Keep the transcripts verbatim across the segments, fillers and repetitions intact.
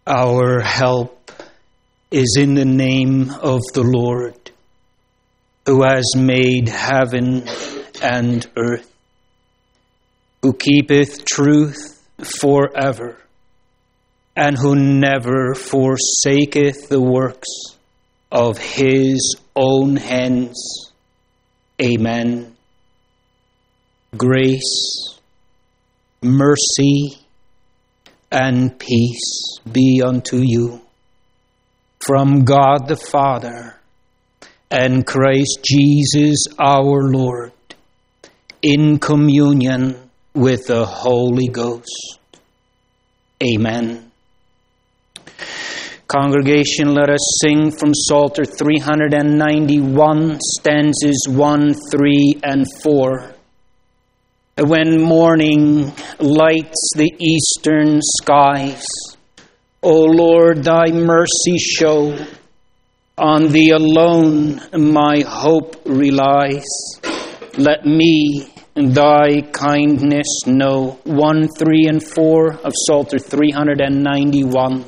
Our help is in the name of the Lord, who has made heaven and earth, who keepeth truth forever, and who never forsaketh the works of his own hands. Amen. Grace, mercy, and peace be unto you from God the Father and Christ Jesus our Lord, in communion with the Holy Ghost. Amen. Congregation, let us sing from Psalter three ninety-one, stanzas one, three, and four. When morning lights the eastern skies, O Lord, thy mercy show. On thee alone my hope relies. Let me thy kindness know. one, three, and four of Psalter three ninety-one.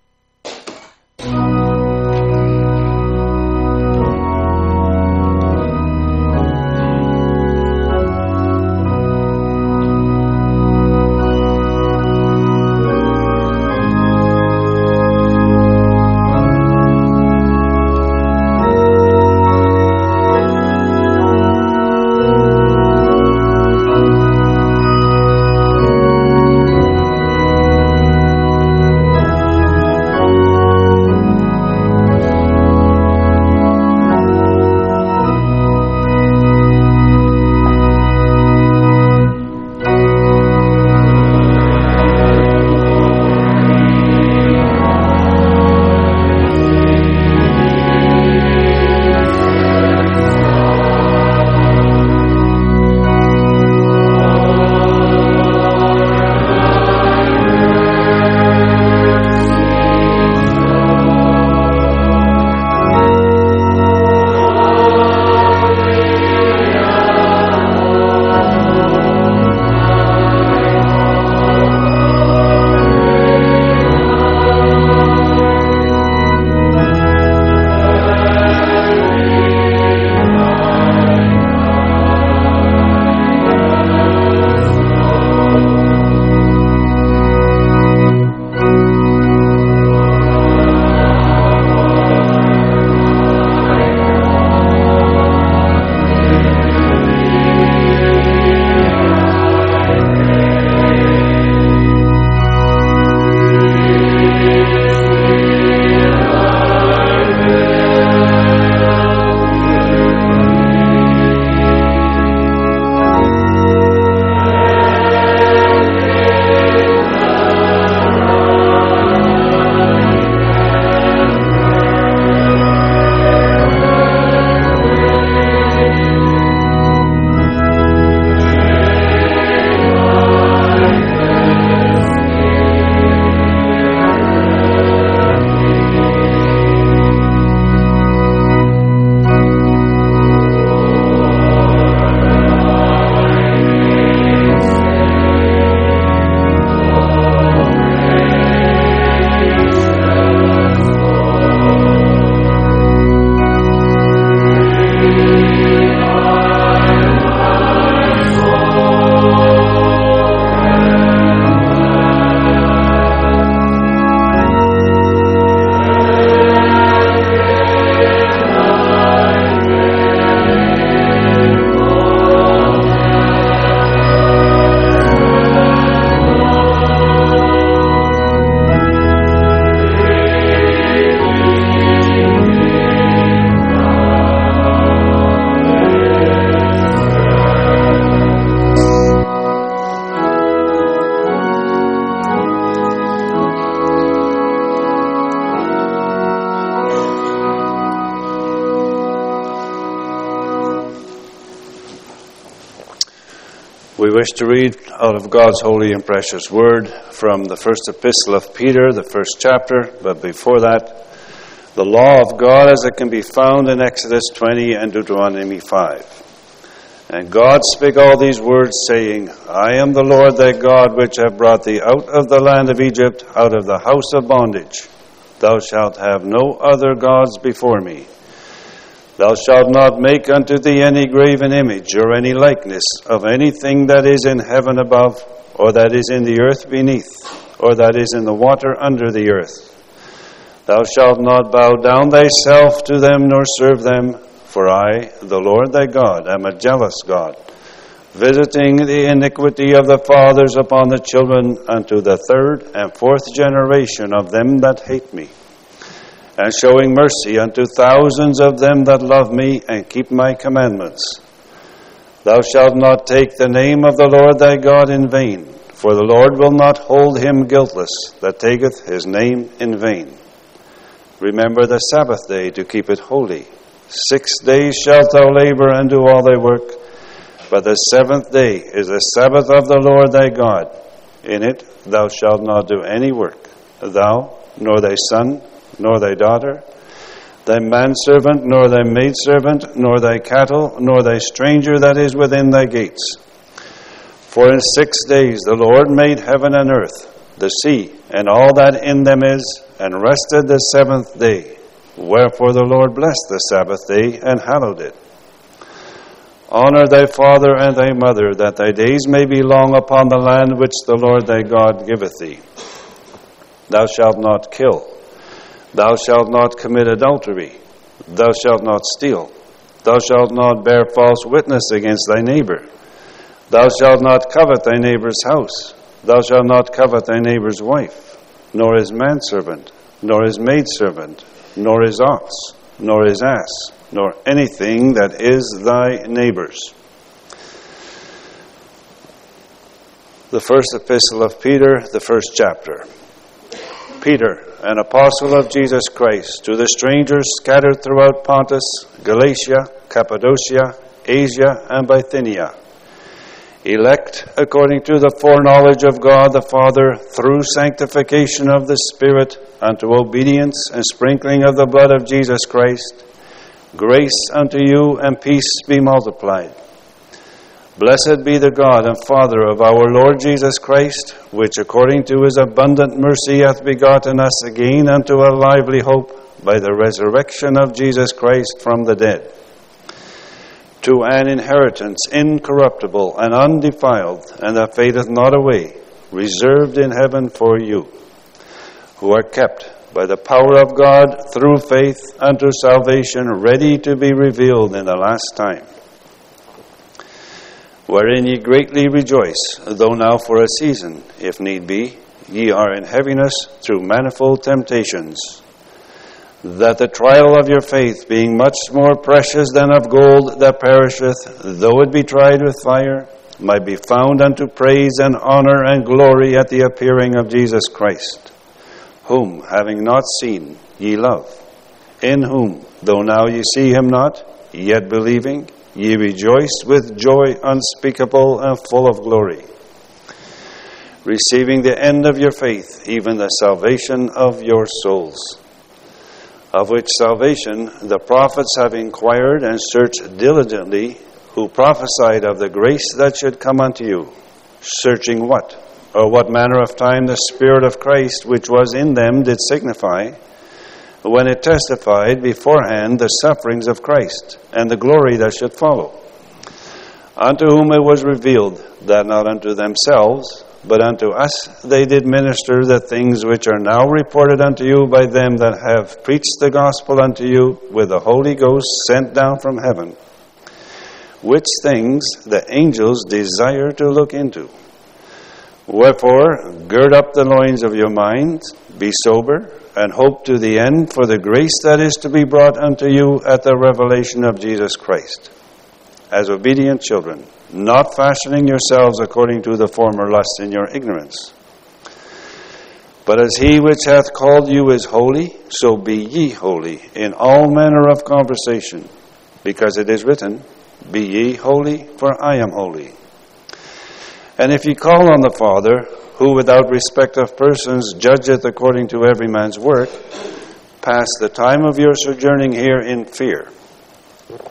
We wish to read out of God's holy and precious word from the first epistle of Peter, the first chapter, but before that, the law of God as it can be found in Exodus twenty and Deuteronomy five. And God spake all these words, saying, I am the Lord thy God, which have brought thee out of the land of Egypt, out of the house of bondage. Thou shalt have no other gods before me. Thou shalt not make unto thee any graven image, or any likeness of anything that is in heaven above, or that is in the earth beneath, or that is in the water under the earth. Thou shalt not bow down thyself to them, nor serve them. For I, the Lord thy God, am a jealous God, visiting the iniquity of the fathers upon the children unto the third and fourth generation of them that hate me, and showing mercy unto thousands of them that love me and keep my commandments. Thou shalt not take the name of the Lord thy God in vain, for the Lord will not hold him guiltless that taketh his name in vain. Remember the Sabbath day to keep it holy. Six days shalt thou labor and do all thy work, but the seventh day is the Sabbath of the Lord thy God. In it thou shalt not do any work, thou, nor thy son, nor thy daughter, thy manservant, nor thy maidservant, nor thy cattle, nor thy stranger that is within thy gates. For in six days the Lord made heaven and earth, the sea, and all that in them is, and rested the seventh day. Wherefore the Lord blessed the Sabbath day and hallowed it. Honor thy father and thy mother, that thy days may be long upon the land which the Lord thy God giveth thee. Thou shalt not kill. Thou shalt not commit adultery. Thou shalt not steal. Thou shalt not bear false witness against thy neighbor. Thou shalt not covet thy neighbor's house. Thou shalt not covet thy neighbor's wife, nor his manservant, nor his maidservant, nor his ox, nor his ass, nor anything that is thy neighbor's. The first epistle of Peter, the first chapter. Peter, an apostle of Jesus Christ, to the strangers scattered throughout Pontus, Galatia, Cappadocia, Asia, and Bithynia, elect according to the foreknowledge of God the Father, through sanctification of the Spirit, unto obedience and sprinkling of the blood of Jesus Christ, grace unto you and peace be multiplied. Blessed be the God and Father of our Lord Jesus Christ, which according to his abundant mercy hath begotten us again unto a lively hope by the resurrection of Jesus Christ from the dead, to an inheritance incorruptible and undefiled, and that fadeth not away, reserved in heaven for you, who are kept by the power of God through faith unto salvation, ready to be revealed in the last time. Wherein ye greatly rejoice, though now for a season, if need be, ye are in heaviness through manifold temptations, that the trial of your faith, being much more precious than of gold that perisheth, though it be tried with fire, might be found unto praise and honor and glory at the appearing of Jesus Christ, whom, having not seen, ye love, in whom, though now ye see him not, yet believing, ye rejoice with joy unspeakable and full of glory, receiving the end of your faith, even the salvation of your souls, of which salvation the prophets have inquired and searched diligently, who prophesied of the grace that should come unto you, searching what, or what manner of time the Spirit of Christ which was in them did signify, when it testified beforehand the sufferings of Christ, and the glory that should follow. Unto whom it was revealed, that not unto themselves, but unto us they did minister the things which are now reported unto you by them that have preached the gospel unto you with the Holy Ghost sent down from heaven, which things the angels desire to look into. Wherefore, gird up the loins of your minds, be sober, and hope to the end for the grace that is to be brought unto you at the revelation of Jesus Christ. As obedient children, not fashioning yourselves according to the former lusts in your ignorance. But as he which hath called you is holy, so be ye holy in all manner of conversation, because it is written, Be ye holy, for I am holy. And if ye call on the Father, who without respect of persons judgeth according to every man's work, pass the time of your sojourning here in fear.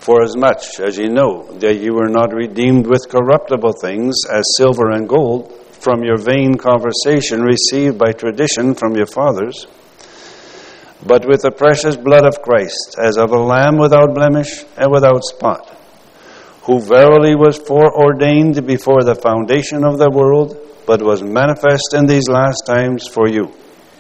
Forasmuch as ye know that ye were not redeemed with corruptible things, as silver and gold, from your vain conversation received by tradition from your fathers, but with the precious blood of Christ, as of a lamb without blemish and without spot, who verily was foreordained before the foundation of the world, but was manifest in these last times for you,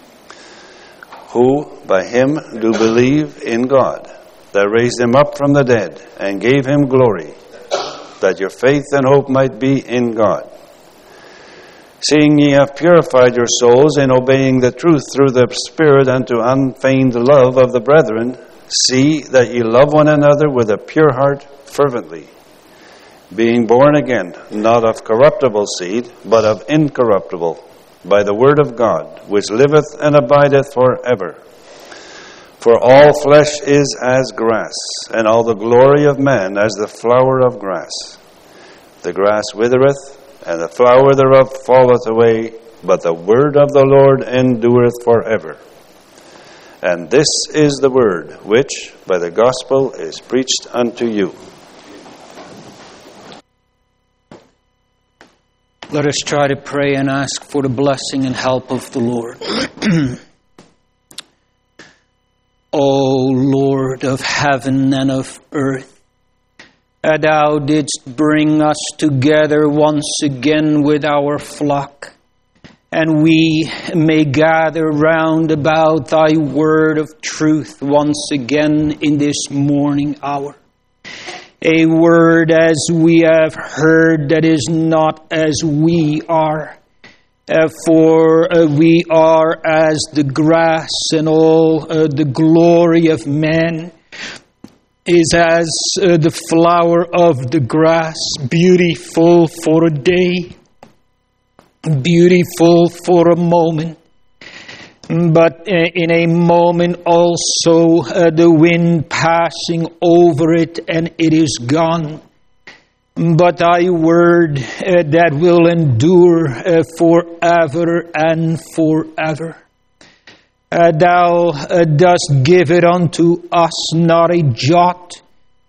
who by him do believe in God, that raised him up from the dead, and gave him glory, that your faith and hope might be in God. Seeing ye have purified your souls in obeying the truth through the Spirit unto unfeigned love of the brethren, see that ye love one another with a pure heart fervently, being born again, not of corruptible seed, but of incorruptible, by the word of God, which liveth and abideth forever. For all flesh is as grass, and all the glory of man as the flower of grass. The grass withereth, and the flower thereof falleth away, but the word of the Lord endureth forever. And this is the word which by the gospel is preached unto you. Let us try to pray and ask for the blessing and help of the Lord. O Lord of heaven and of earth, thou didst bring us together once again with our flock, and we may gather round about thy word of truth once again in this morning hour. A word, as we have heard, that is not as we are. Uh, for uh, we are as the grass, and all uh, the glory of man is as uh, the flower of the grass, beautiful for a day, beautiful for a moment, but uh, in a moment also uh, the wind passing over it and it is gone. But thy word uh, that will endure uh, forever and forever. Uh, thou uh, dost give it unto us, not a jot,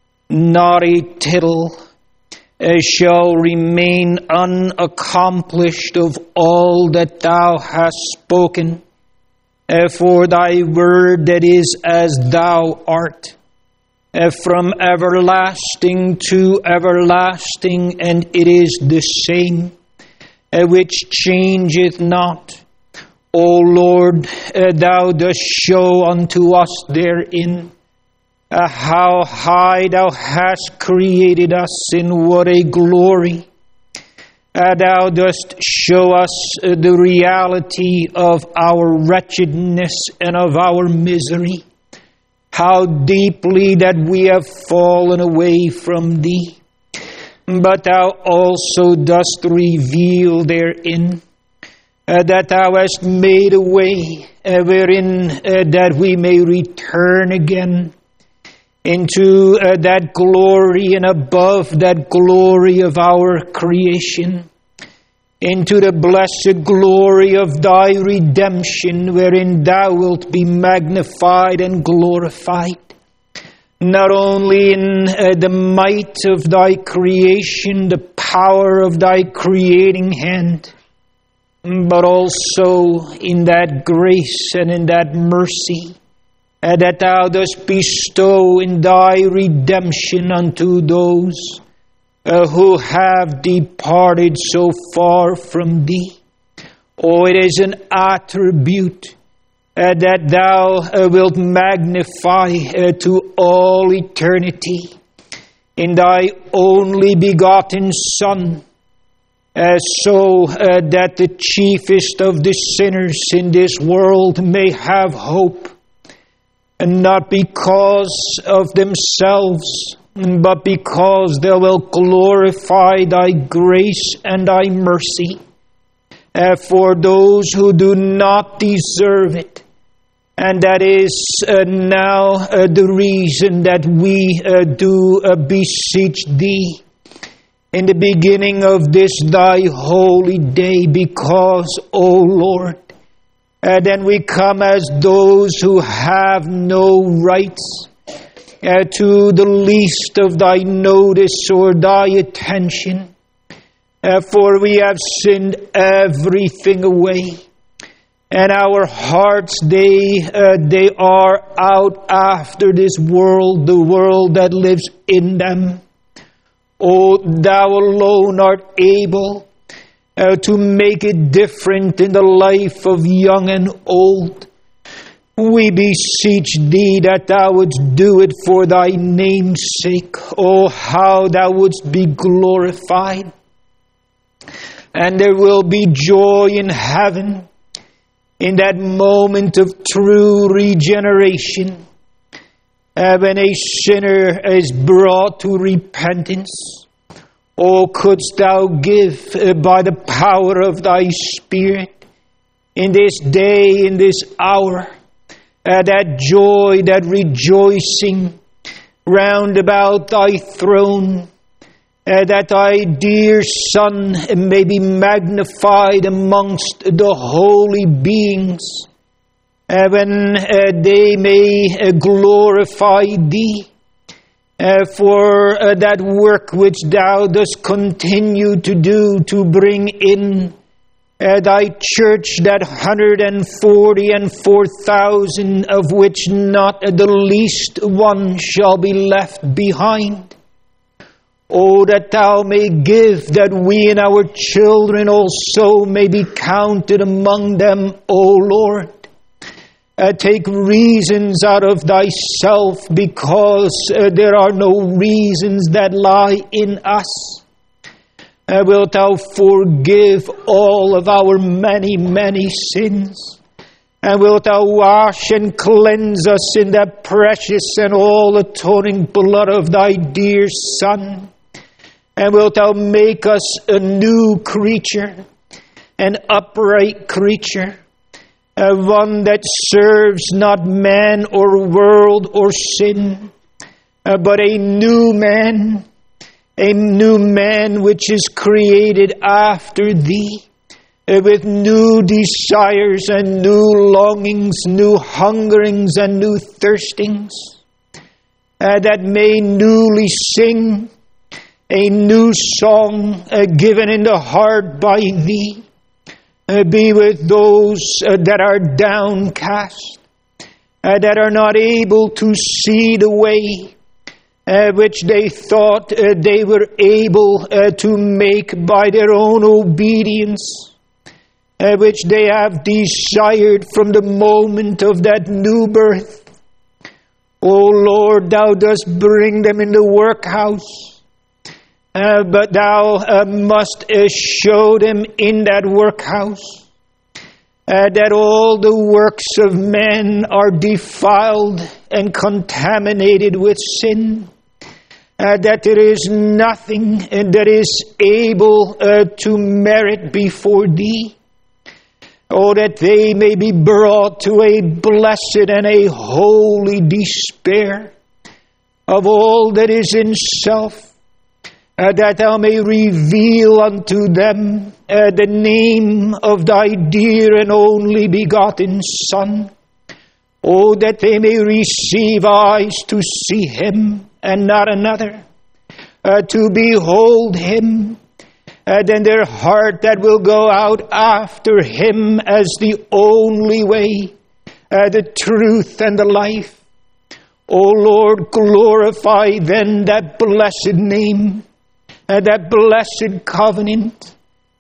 not a tittle, uh, shall remain unaccomplished of all that thou hast spoken. Uh, for thy word that is as thou art. Uh, from everlasting to everlasting, and it is the same, uh, which changeth not. O Lord, uh, thou dost show unto us therein uh, how high thou hast created us, in what a glory. Uh, thou dost show us uh, the reality of our wretchedness and of our misery. How deeply that we have fallen away from thee. But thou also dost reveal therein uh, that thou hast made a way uh, wherein uh, that we may return again into uh, that glory and above that glory of our creation, into the blessed glory of thy redemption, wherein thou wilt be magnified and glorified, not only in uh, the might of thy creation, the power of thy creating hand, but also in that grace and in that mercy uh, that thou dost bestow in thy redemption unto those Uh, who have departed so far from thee. Oh, it is an attribute uh, that thou uh, wilt magnify uh, to all eternity in thy only begotten Son, uh, so uh, that the chiefest of the sinners in this world may have hope, and not because of themselves, but because thou wilt glorify thy grace and thy mercy uh, for those who do not deserve it. And that is uh, now uh, the reason that we uh, do uh, beseech thee in the beginning of this thy holy day, because, O Lord, uh, then we come as those who have no rights, uh, to the least of thy notice or thy attention. Uh, for we have sinned everything away, and our hearts, they, uh, they are out after this world, the world that lives in them. O thou alone art able uh, to make it different in the life of young and old. We beseech thee that thou wouldst do it for thy name's sake. Oh, how thou wouldst be glorified. And there will be joy in heaven in that moment of true regeneration, uh, when a sinner is brought to repentance. Oh, couldst thou give uh, by the power of thy Spirit in this day, in this hour, uh, that joy, that rejoicing round about thy throne, Uh, that thy dear Son may be magnified amongst the holy beings, uh, when uh, they may uh, glorify thee uh, for uh, that work which thou dost continue to do to bring in uh, thy church, that hundred and forty and four thousand, of which not the least one shall be left behind. Oh, that thou may give, that we and our children also may be counted among them, O Lord. Uh, take reasons out of thyself, because uh, there are no reasons that lie in us. Uh, wilt thou forgive all of our many, many sins? And wilt thou wash and cleanse us in that precious and all-atoning blood of thy dear Son? And wilt thou make us a new creature, an upright creature, uh, one that serves not man or world or sin, uh, but a new man, a new man which is created after thee, uh, with new desires and new longings, new hungerings and new thirstings, uh, that may newly sing a new song uh, given in the heart by thee. Uh, be with those uh, that are downcast, uh, that are not able to see the way uh, which they thought uh, they were able uh, to make by their own obedience, uh, which they have desired from the moment of that new birth. O Lord, thou dost bring them in the workhouse. Uh, but thou uh, must uh, show them in that workhouse uh, that all the works of men are defiled and contaminated with sin, uh, that there is nothing uh, that is able uh, to merit before thee. Oh, that they may be brought to a blessed and a holy despair of all that is in self, Uh, that thou may reveal unto them uh, the name of thy dear and only begotten Son. Oh, that they may receive eyes to see him and not another, uh, to behold him, and then their heart that will go out after him as the only way, uh, the truth and the life. O Lord, glorify then that blessed name, and that blessed covenant.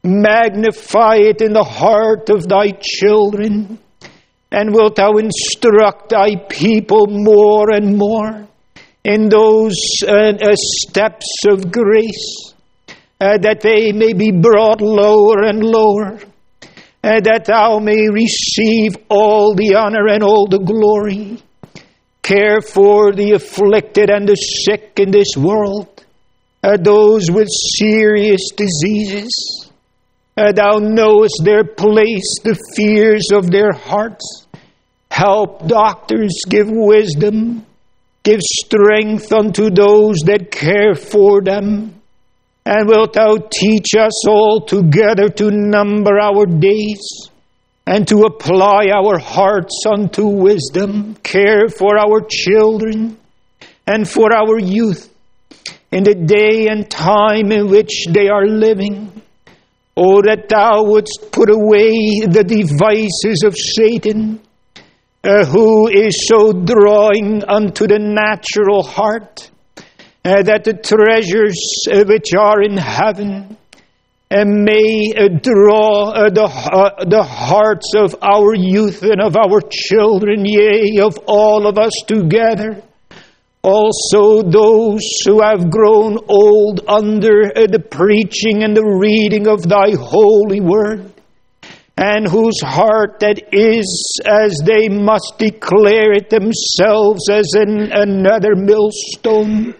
Magnify it in the heart of thy children. And wilt thou instruct thy people more and more in those uh, uh, steps of grace, uh, that they may be brought lower and lower, uh, that thou may receive all the honor and all the glory. Care for the afflicted and the sick in this world, Uh, those with serious diseases. Uh, thou knowest their place, the fears of their hearts. Help doctors, give wisdom, give strength unto those that care for them. And wilt thou teach us all together to number our days, and to apply our hearts unto wisdom. Care for our children, and for our youth in the day and time in which they are living. Oh, that thou wouldst put away the devices of Satan, uh, who is so drawing unto the natural heart, uh, that the treasures uh, which are in heaven uh, may uh, draw uh, the, uh, the hearts of our youth and of our children, yea, of all of us together. Also those who have grown old under the preaching and the reading of thy holy word, and whose heart that is, as they must declare it themselves, as in another millstone.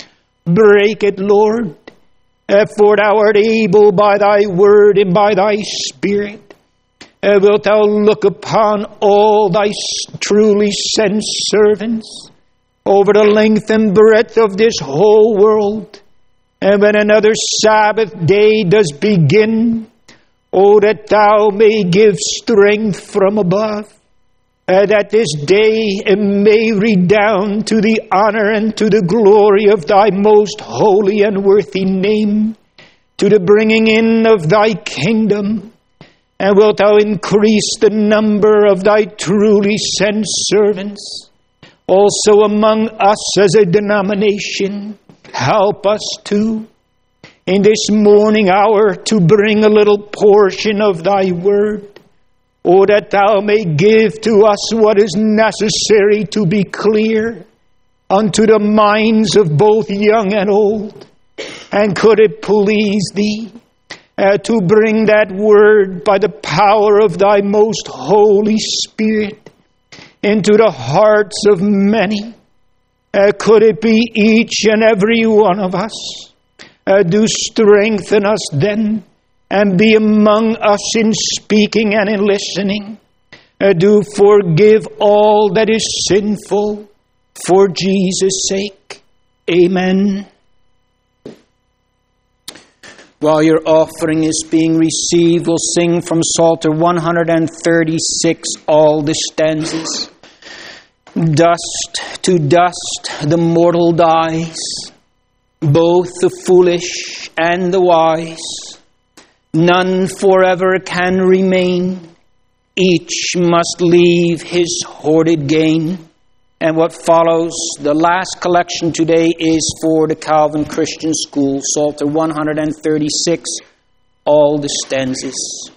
Break it, Lord, for thou art able by thy word and by thy spirit. Wilt thou look upon all thy truly sent servants over the length and breadth of this whole world. And when another Sabbath day does begin, oh, that thou may give strength from above, uh, that this day may redound to the honor and to the glory of thy most holy and worthy name, to the bringing in of thy kingdom. And wilt thou increase the number of thy truly sent servants, also among us as a denomination. Help us too, in this morning hour, to bring a little portion of thy word. Oh, that thou may give to us what is necessary to be clear unto the minds of both young and old. And could it please thee uh, to bring that word by the power of thy most Holy Spirit into the hearts of many? Uh, could it be each and every one of us? Uh, do strengthen us then, and be among us in speaking and in listening. Uh, do forgive all that is sinful, for Jesus' sake. Amen. While your offering is being received, we'll sing from Psalter one thirty-six, all the stanzas. Dust to dust the mortal dies, both the foolish and the wise. None forever can remain, each must leave his hoarded gain. And what follows, the last collection today, is for the Calvin Christian School, Psalter one thirty-six, all the stanzas.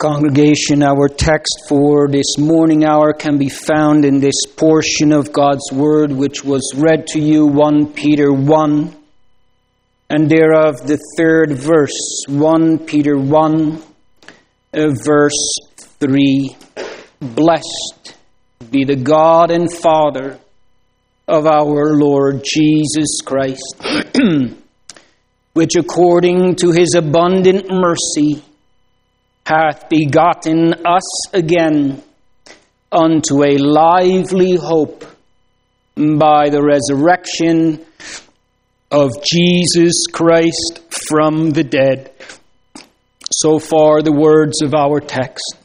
Congregation, our text for this morning hour can be found in this portion of God's Word which was read to you, First Peter one, and thereof the third verse, First Peter one, uh, verse three. Blessed be the God and Father of our Lord Jesus Christ, which according to his abundant mercy hath begotten us again unto a lively hope by the resurrection of Jesus Christ from the dead. So far the words of our text.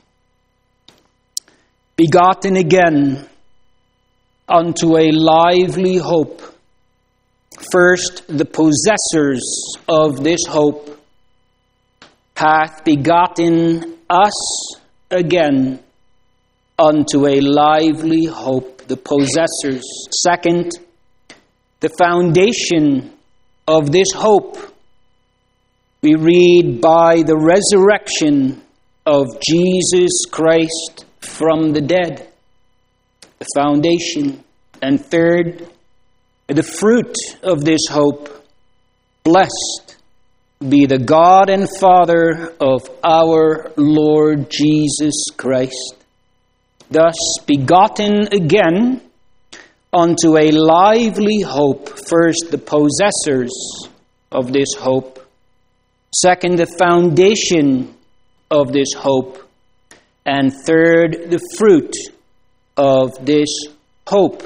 Begotten again unto a lively hope. First, the possessors of this hope hath begotten us again unto a lively hope. The possessors. Second, the foundation of this hope. We read by the resurrection of Jesus Christ from the dead. The foundation. And third, the fruit of this hope. Blessed be the God and Father of our Lord Jesus Christ. Thus begotten again unto a lively hope. First, the possessors of this hope. Second, the foundation of this hope. And third, the fruit of this hope.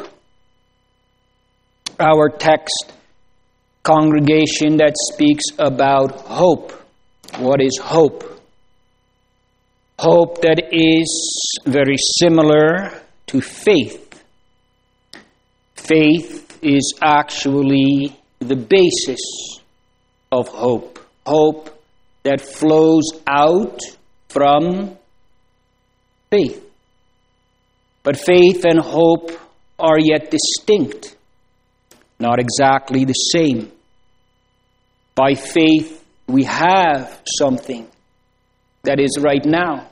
Our text, congregation, that speaks about hope. What is hope? Hope that is very similar to faith. Faith is actually the basis of hope. Hope that flows out from faith. But faith and hope are yet distinct, not exactly the same. By faith, we have something that is right now.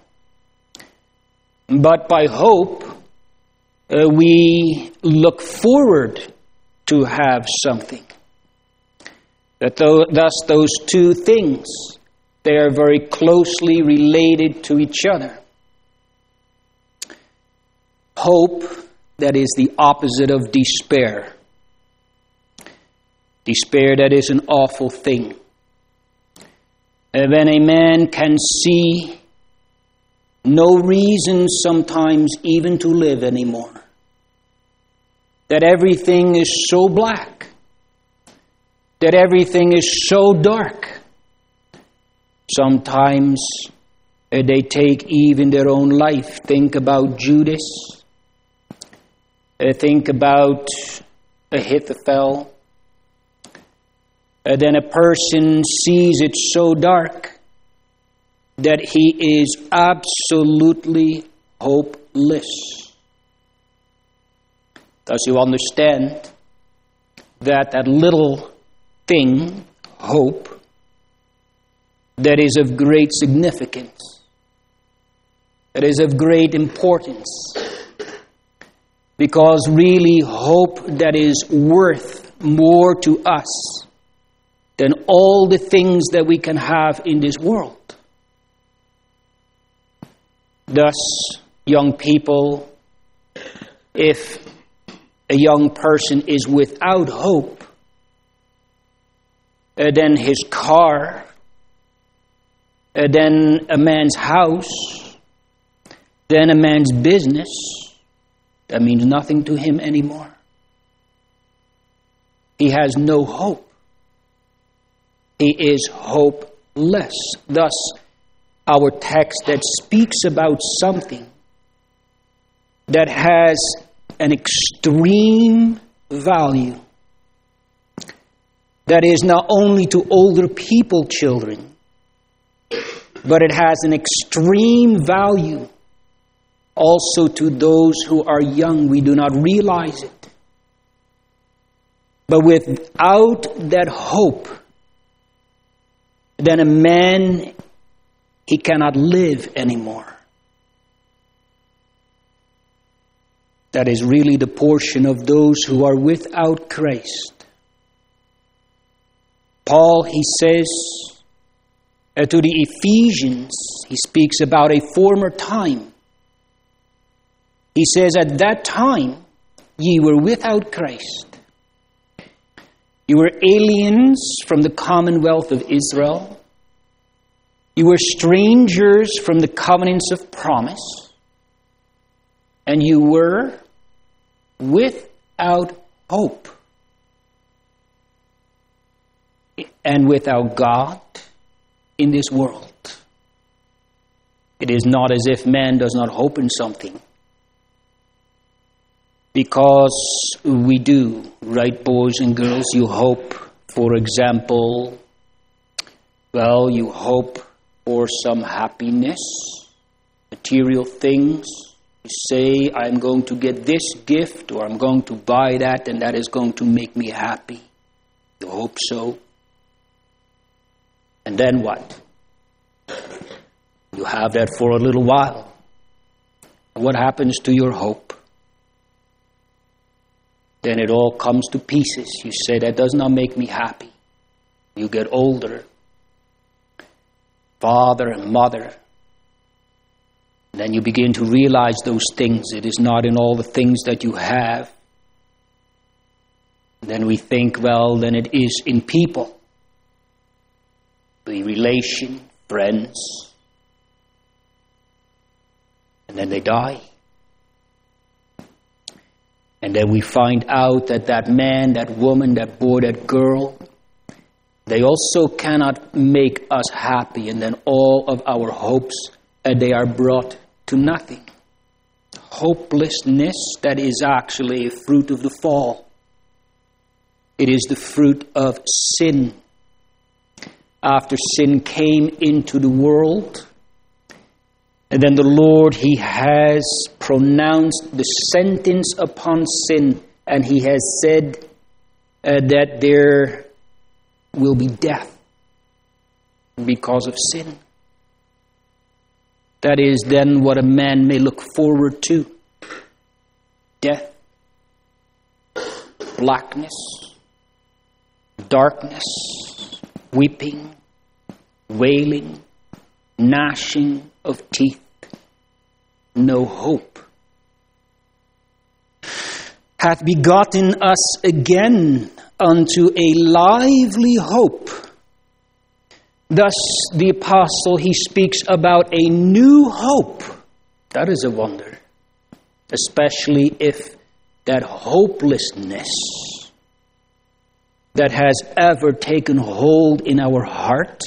But by hope, uh, we look forward to have something. That th- thus those two things, they are very closely related to each other. Hope, that is the opposite of despair. Despair, that is an awful thing. And when a man can see no reason sometimes even to live anymore, that everything is so black, that everything is so dark, sometimes uh, they take even their own life. Think about Judas. Uh, think about Ahithophel. Uh, then a person sees it so dark that he is absolutely hopeless. Thus you understand that that little thing, hope, that is of great significance, that is of great importance, because really hope that is worth more to us than all the things that we can have in this world. Thus, young people, if a young person is without hope, uh, then his car, uh, then a man's house, then a man's business, that means nothing to him anymore. He has no hope. He is hopeless. Thus, our text that speaks about something that has an extreme value, that is not only to older people, children, but it has an extreme value also to those who are young. We do not realize it. But without that hope, then a man, he cannot live anymore. That is really the portion of those who are without Christ. Paul, he says uh, to the Ephesians, he speaks about a former time. He says, at that time, ye were without Christ. You were aliens from the commonwealth of Israel. You were strangers from the covenants of promise. And you were without hope and without God in this world. It is not as if man does not hope in something. Because we do, right, boys and girls? You hope, for example, well, you hope for some happiness, material things. You say, I'm going to get this gift, or I'm going to buy that, and that is going to make me happy. You hope so. And then what? You have that for a little while. What happens to your hope? Then it all comes to pieces. You say, that does not make me happy. You get older. Father and mother. And then you begin to realize those things. It is not in all the things that you have. And then we think, well, then it is in people. The relation, friends. And then they die. And then we find out that that man, that woman, that boy, that girl, they also cannot make us happy. And then all of our hopes, uh, they are brought to nothing. Hopelessness, that is actually a fruit of the fall. It is the fruit of sin. After sin came into the world, and then the Lord, He has pronounced the sentence upon sin, and He has said uh, that there will be death because of sin. That is then what a man may look forward to. Death, blackness, darkness, weeping, wailing, gnashing of teeth, no hope. Hath begotten us again unto a lively hope. Thus the apostle, he speaks about a new hope. That is a wonder. Especially if that hopelessness that has ever taken hold in our heart.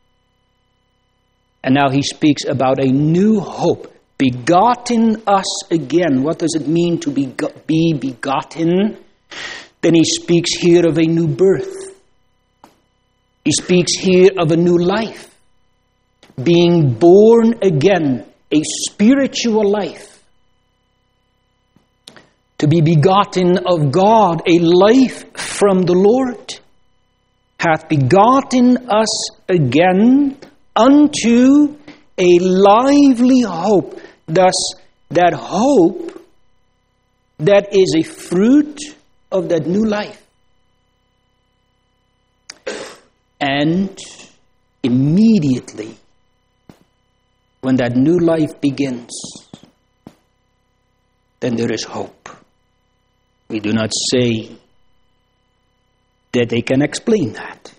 And now he speaks about a new hope, begotten us again. What does it mean to be, be begotten? Then he speaks here of a new birth. He speaks here of a new life. Being born again, a spiritual life. To be begotten of God, a life from the Lord, hath begotten us again unto a lively hope. Thus, that hope that is a fruit of that new life. And immediately, when that new life begins, then there is hope. We do not say that they can explain that.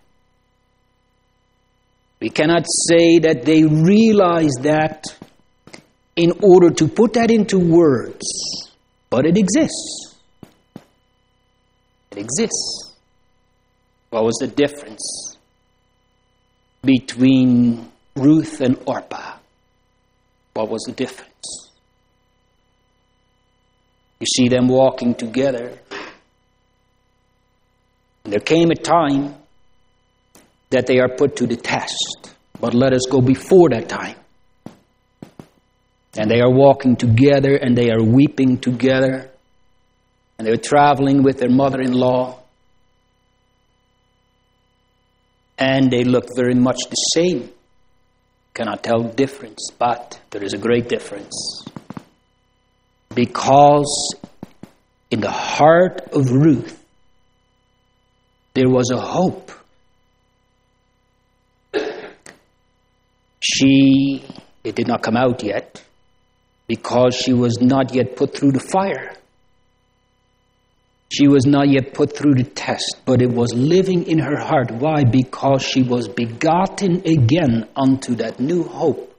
We cannot say that they realize that in order to put that into words, but it exists. It exists. What was the difference between Ruth and Orpah? What was the difference? You see them walking together. And there came a time that they are put to the test. But let us go before that time. And they are walking together and they are weeping together. And they're traveling with their mother-in-law. And they look very much the same. cannot tell the difference, but there is a great difference. Because in the heart of Ruth, there was a hope. She, it did not come out yet, because she was not yet put through the fire. She was not yet put through the test, but it was living in her heart. Why? Because she was begotten again unto that new hope.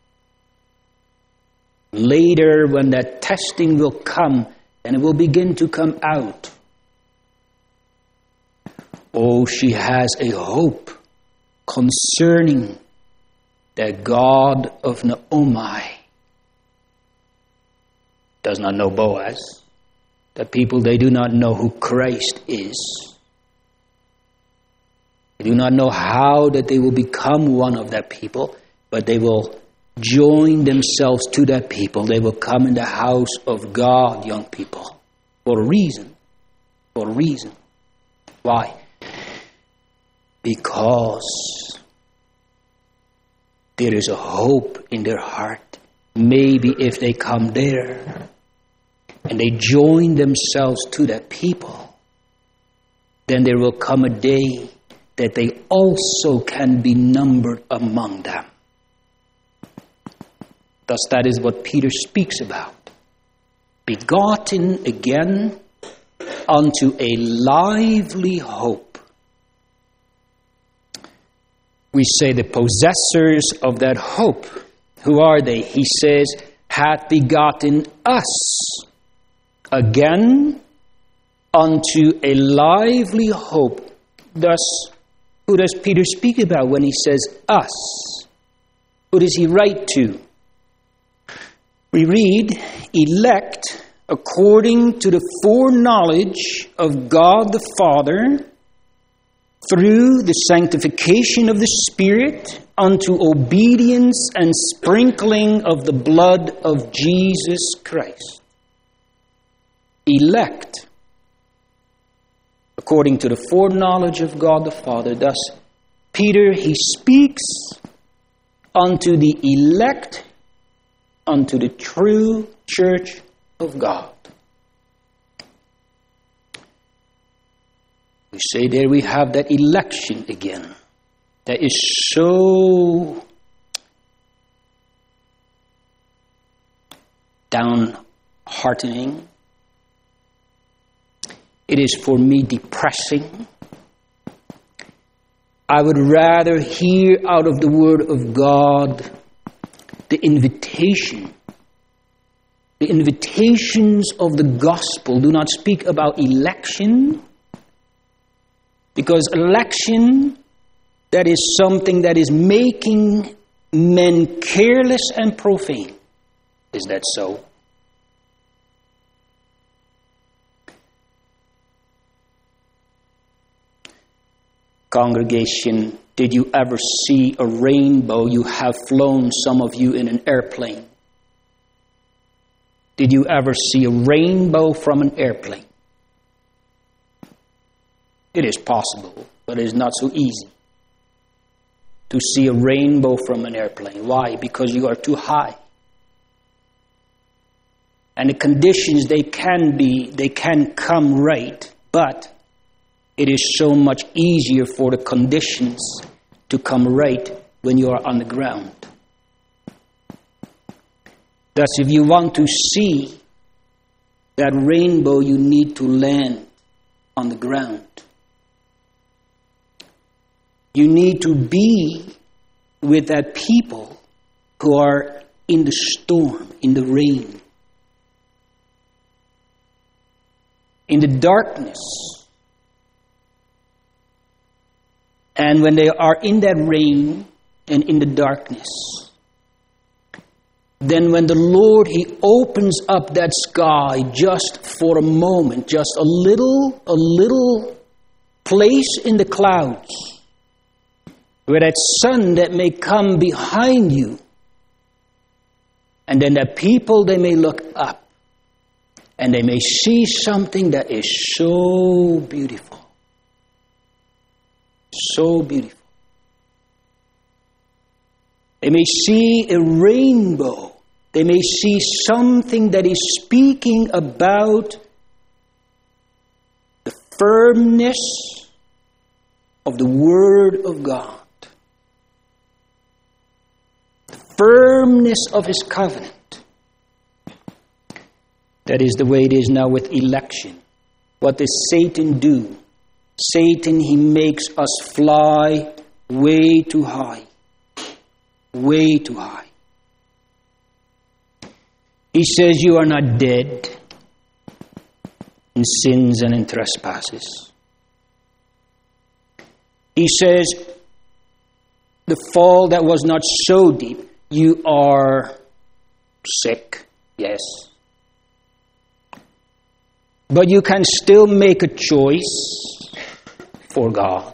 Later, when that testing will come, and it will begin to come out. Oh, she has a hope concerning the God of Naomi. Does not know Boaz. The people, they do not know who Christ is. They do not know how that they will become one of that people, but they will join themselves to that people. They will come in the house of God, young people, for a reason. For a reason. Why? Because there is a hope in their heart. Maybe if they come there and they join themselves to that people, then there will come a day that they also can be numbered among them. Thus, that is what Peter speaks about. Begotten again unto a lively hope. We say the possessors of that hope. Who are they? He says, hath begotten us again unto a lively hope. Thus, who does Peter speak about when he says us? Who does he write to? We read, elect according to the foreknowledge of God the Father, through the sanctification of the Spirit, unto obedience and sprinkling of the blood of Jesus Christ. Elect according to the foreknowledge of God the Father. Thus, Peter, he speaks unto the elect, unto the true church of God. We say there we have that election again. That is so downheartening. It is for me depressing. I would rather hear out of the Word of God the invitation. The invitations of the gospel do not speak about election, because election, that is something that is making men careless and profane. Is that so? Congregation, did you ever see a rainbow? You have flown, some of you, in an airplane. Did you ever see a rainbow from an airplane? It is possible, but it is not so easy to see a rainbow from an airplane. Why? Because you are too high. And the conditions, they can be, they can come right, but it is so much easier for the conditions to come right when you are on the ground. Thus, if you want to see that rainbow, you need to land on the ground. You need to be with that people who are in the storm, in the rain, in the darkness. And when they are in that rain and in the darkness, then when the Lord, He opens up that sky just for a moment, just a little, a little place in the clouds, where that sun that may come behind you, and then the people, they may look up, and they may see something that is so beautiful. So beautiful. They may see a rainbow. They may see something that is speaking about the firmness of the Word of God. The firmness of His covenant. That is the way it is now with election. What does Satan do? Satan, he makes us fly way too high. Way too high. He says you are not dead in sins and in trespasses. He says the fall that was not so deep, you are sick, yes. But you can still make a choice for God.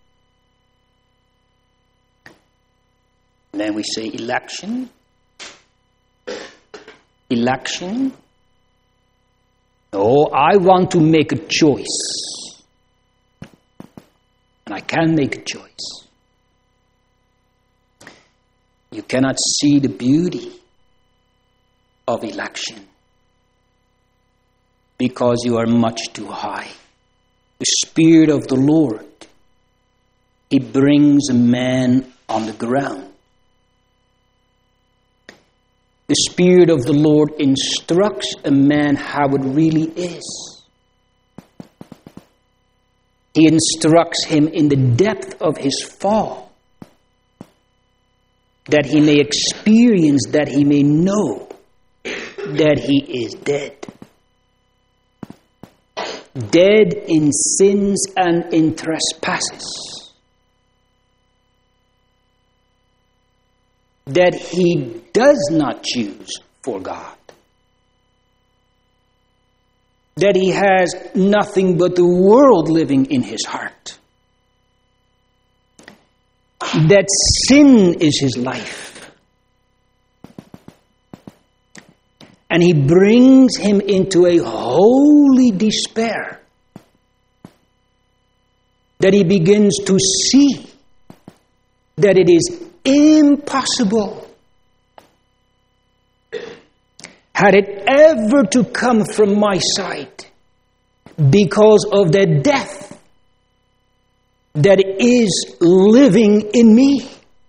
And then we say election. Election. Oh, I want to make a choice. And I can make a choice. You cannot see the beauty of election. Because you are much too high. The Spirit of the Lord, He brings a man on the ground. The Spirit of the Lord instructs a man how it really is. He instructs him in the depth of his fall, that he may experience, that he may know that he is dead. Dead in sins and in trespasses. That he does not choose for God. That he has nothing but the world living in his heart. That sin is his life. And he brings him into a holy despair. That he begins to see that it is impossible. Had it ever to come from my side, because of the death that is living in me.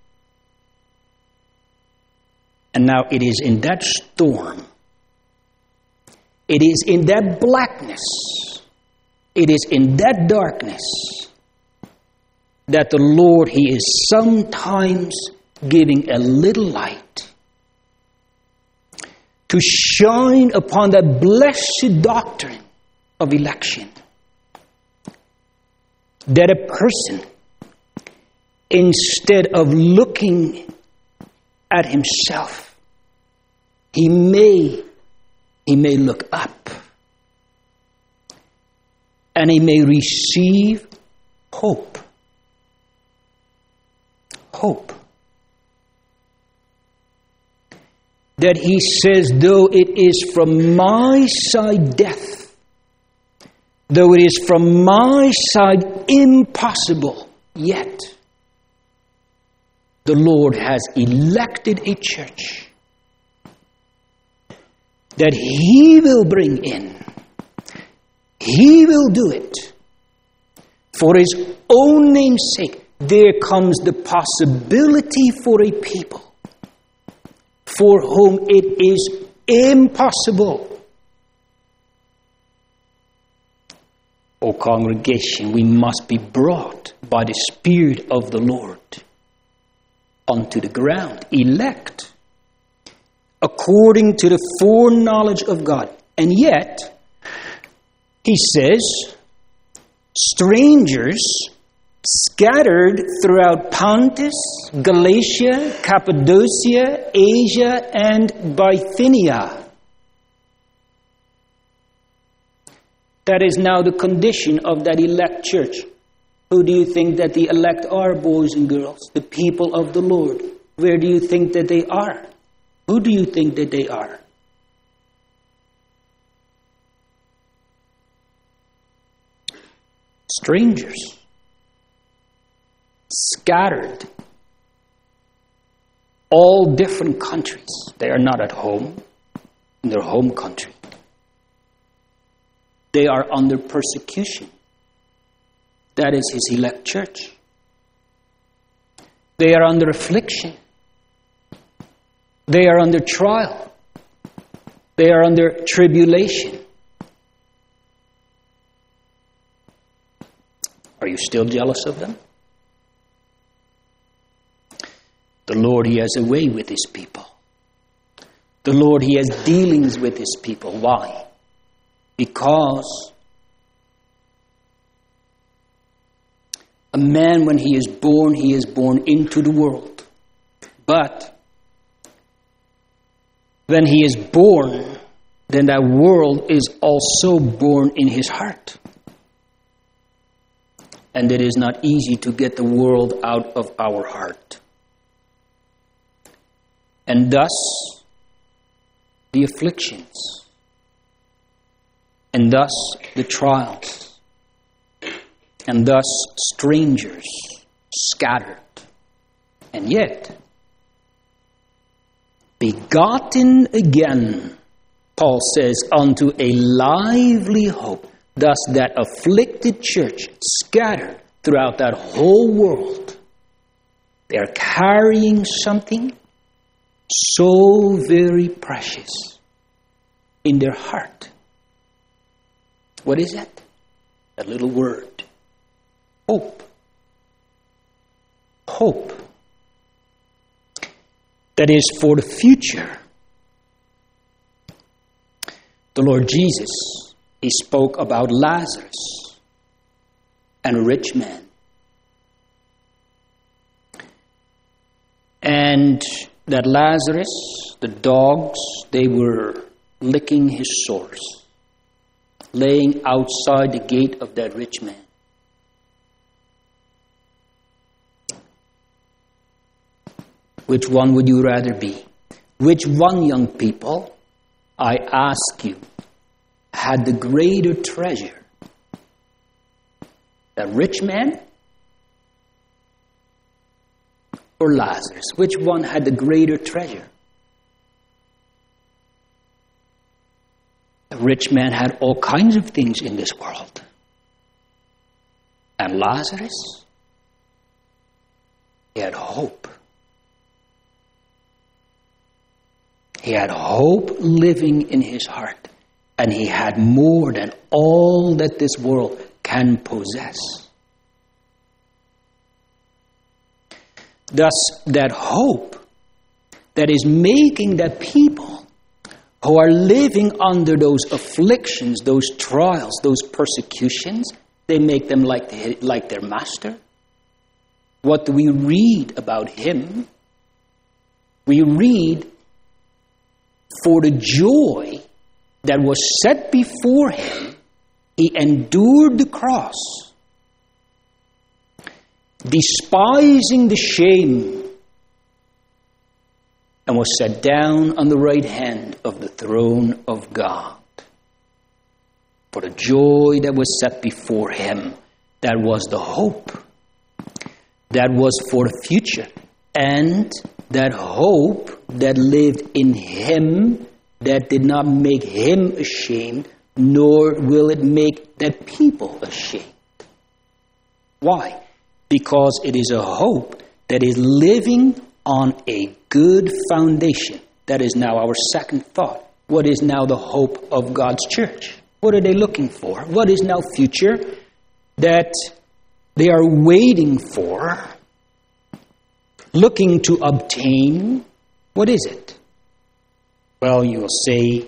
And now it is in that storm, it is in that blackness, it is in that darkness that the Lord, He is sometimes giving a little light to shine upon that blessed doctrine of election. That a person, instead of looking at himself, he may, he may look up and he may receive hope. Hope. That he says, though it is from my side death, though it is from my side impossible, yet the Lord has elected a church that He will bring in. He will do it for His own name's sake. There comes the possibility for a people for whom it is impossible. O congregation, we must be brought by the Spirit of the Lord unto the ground, elect, according to the foreknowledge of God. And yet, he says, strangers scattered throughout Pontus, Galatia, Cappadocia, Asia, and Bithynia. That is now the condition of that elect church. Who do you think that the elect are, boys and girls? The people of the Lord. Where do you think that they are? Who do you think that they are? Strangers. Scattered all different countries. They are not at home in their home country. They are under persecution. That is his elect church. They are under affliction. They are under trial. They are under tribulation. Are you still jealous of them? The Lord, He has a way with His people. The Lord, He has dealings with His people. Why? Because a man, when he is born, he is born into the world. But when he is born, then that world is also born in his heart. And it is not easy to get the world out of our heart. And thus, the afflictions. And thus, the trials. And thus, strangers scattered. And yet, begotten again, Paul says, unto a lively hope. Thus, that afflicted church scattered throughout that whole world, they are carrying something so very precious in their heart. What is that? That little word. Hope. Hope. That is for the future. The Lord Jesus, He spoke about Lazarus and a rich man. And that Lazarus, the dogs, they were licking his sores, laying outside the gate of that rich man. Which one would you rather be? Which one, young people, I ask you, had the greater treasure? The rich man or Lazarus? Which one had the greater treasure? The rich man had all kinds of things in this world. And Lazarus, he had hope. He had hope living in his heart. And he had more than all that this world can possess. Thus, that hope that is making that people who are living under those afflictions, those trials, those persecutions, they make them like, the, like their master. What do we read about him? We read, for the joy that was set before him, he endured the cross, despising the shame, and was set down on the right hand of the throne of God. For the joy that was set before him, that was the hope. That was for the future. And that hope that lived in him, that did not make him ashamed, nor will it make that people ashamed. Why? Because it is a hope that is living on a good foundation. That is now our second thought. What is now the hope of God's church? What are they looking for? What is now future that they are waiting for, looking to obtain? What is it? Well, you will say,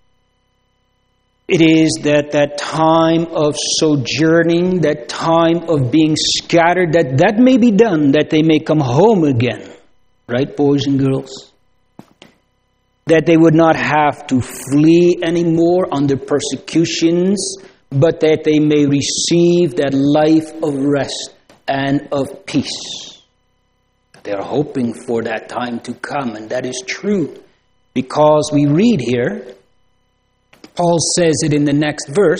it is that that time of sojourning, that time of being scattered, that that may be done, that they may come home again. Right, boys and girls? That they would not have to flee anymore under persecutions, but that they may receive that life of rest and of peace. They are hoping for that time to come, and that is true. Because we read here, Paul says it in the next verse,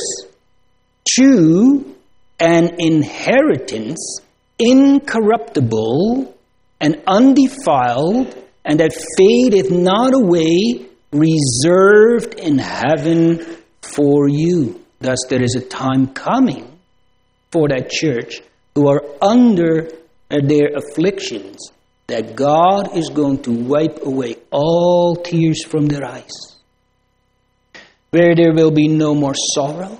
to an inheritance incorruptible and undefiled, and that fadeth not away, reserved in heaven for you. Thus there is a time coming for that church who are under their afflictions, that God is going to wipe away all tears from their eyes, where there will be no more sorrow,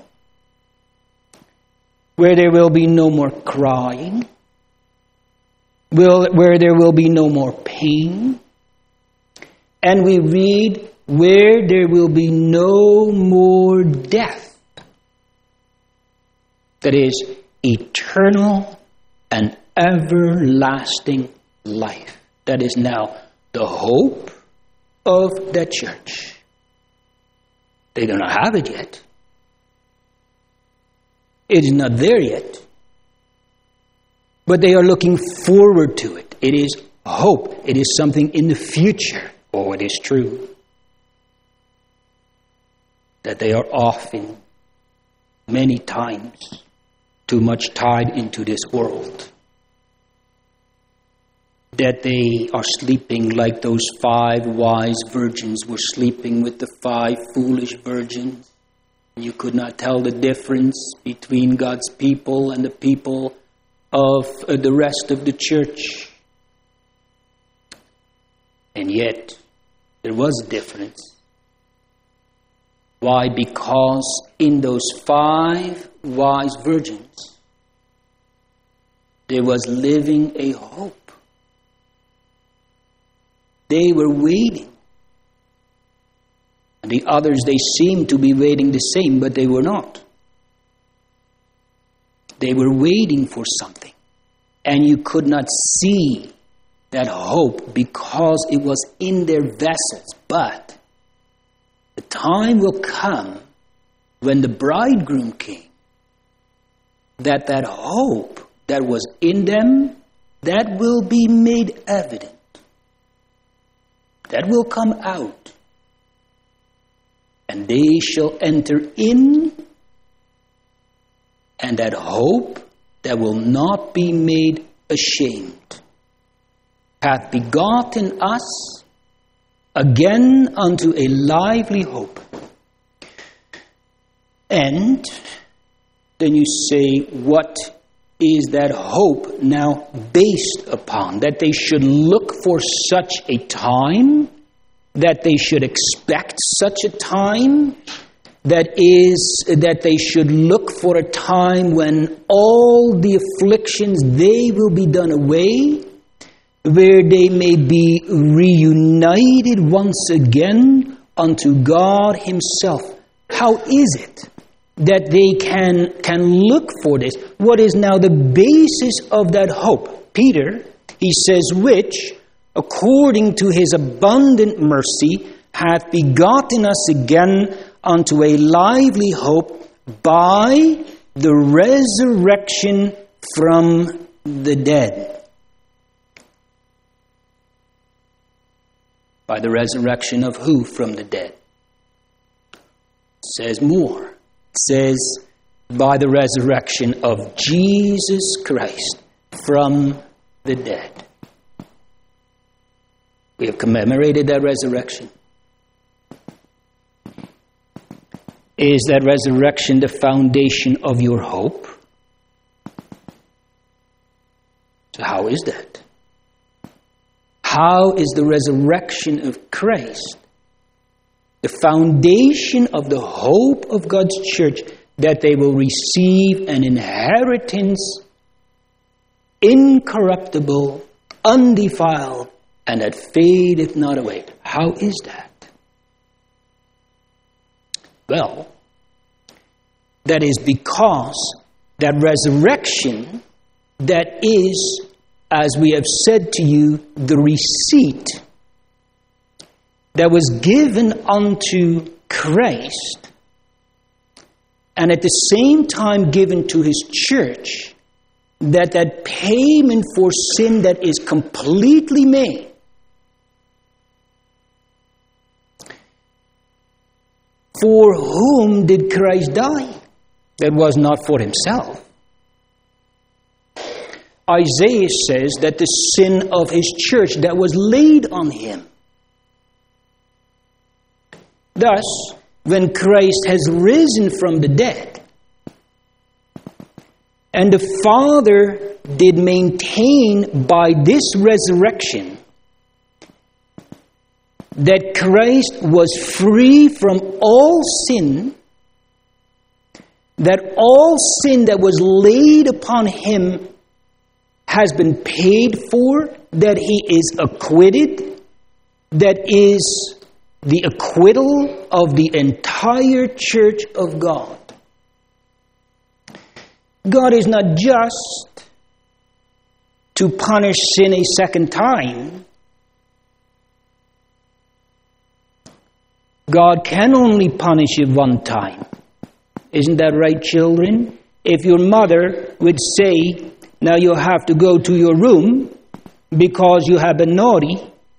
where there will be no more crying, will, where there will be no more pain. And we read, where there will be no more death. That is, eternal and everlasting life. That is now the hope of the church. They do not have it yet. It is not there yet. But they are looking forward to it. It is hope. It is something in the future. Oh, it is true that they are often, many times, too much tied into this world. That they are sleeping like those five wise virgins were sleeping with the five foolish virgins. You could not tell the difference between God's people and the people of uh, the rest of the church. And yet, there was a difference. Why? Because in those five wise virgins, there was living a hope. They were waiting. And the others, they seemed to be waiting the same, but they were not. They were waiting for something. And you could not see that hope because it was in their vessels. But the time will come when the bridegroom came, that that hope that was in them, that will be made evident. That will come out. And they shall enter in, and that hope that will not be made ashamed hath begotten us again unto a lively hope. And then you say, what is that hope now based upon? That they should look for such a time, that they should expect such a time, that is, that they should look for a time when all the afflictions, they will be done away, where they may be reunited once again unto God Himself. How is it that they can, can look for this? What is now the basis of that hope? Peter, he says, which, according to His abundant mercy, hath begotten us again unto a lively hope by the resurrection from the dead. By the resurrection of who from the dead? It says more. It says, by the resurrection of Jesus Christ from the dead. We have commemorated that resurrection. Is that resurrection the foundation of your hope? So how is that? How is the resurrection of Christ the foundation of the hope of God's church, that they will receive an inheritance incorruptible, undefiled, and that fadeth not away? How is that? Well, that is because that resurrection, that is, as we have said to you, the receipt that was given unto Christ, and at the same time given to His church, that that payment for sin that is completely made. For whom did Christ die? That was not for Himself. Isaiah says that the sin of his church that was laid on him. Thus, when Christ has risen from the dead, and the Father did maintain by this resurrection that Christ was free from all sin, that all sin that was laid upon him has been paid for, that he is acquitted, that is the acquittal of the entire church of God. God is not just to punish sin a second time. God can only punish it one time. Isn't that right, children? If your mother would say, now you have to go to your room because you have been naughty,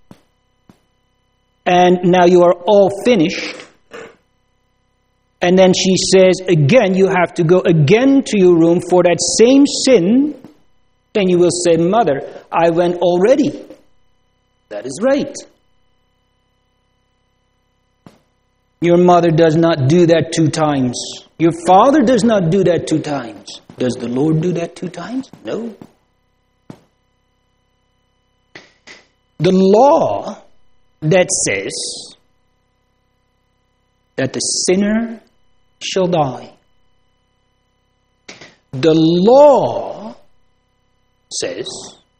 and now you are all finished, and then she says, again, you have to go again to your room for that same sin, then you will say, Mother, I went already. That is right. Your mother does not do that two times. Your father does not do that two times. Does the Lord do that two times? No. The law that says that the sinner shall die. The law says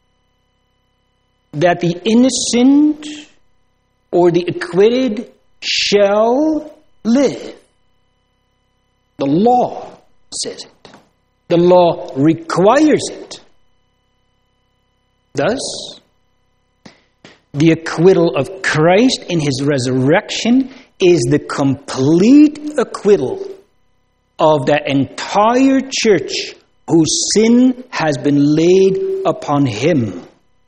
that the innocent or the acquitted shall live. The law says it. The law requires it. Thus, the acquittal of Christ in his resurrection is the complete acquittal of that entire church whose sin has been laid upon him.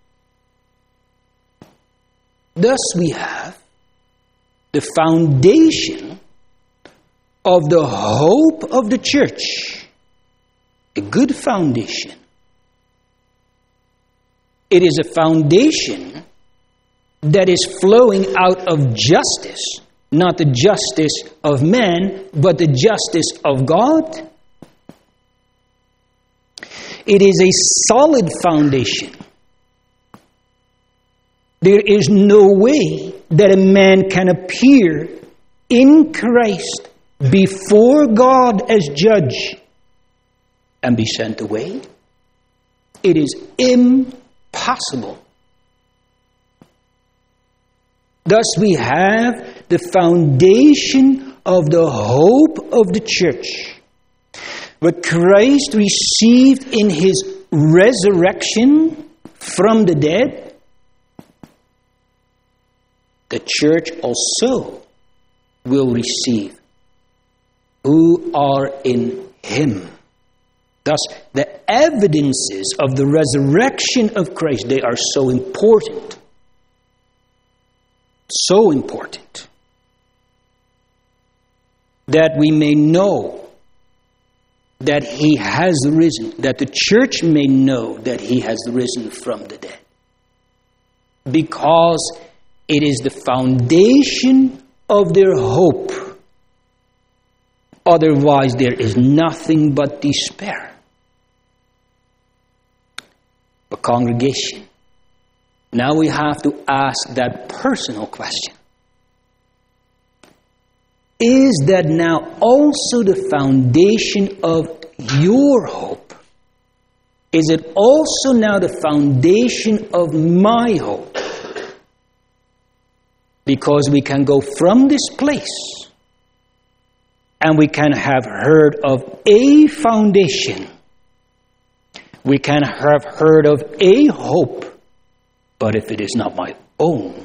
Thus we have the foundation of the hope of the church, a good foundation. It is a foundation that is flowing out of justice, not the justice of man, but the justice of God. It is a solid foundation. There is no way that a man can appear in Christ before God as judge and be sent away. It is impossible. Thus we have the foundation of the hope of the church. What Christ received in his resurrection from the dead, the church also will receive who are in him. Thus, the evidences of the resurrection of Christ, they are so important. So important. That we may know that he has risen, that the church may know that he has risen from the dead. Because it is the foundation of their hope. Otherwise, there is nothing but despair. But congregation, now we have to ask that personal question. Is that now also the foundation of your hope? Is it also now the foundation of my hope? Because we can go from this place and we can have heard of a foundation. We can have heard of a hope. But if it is not my own,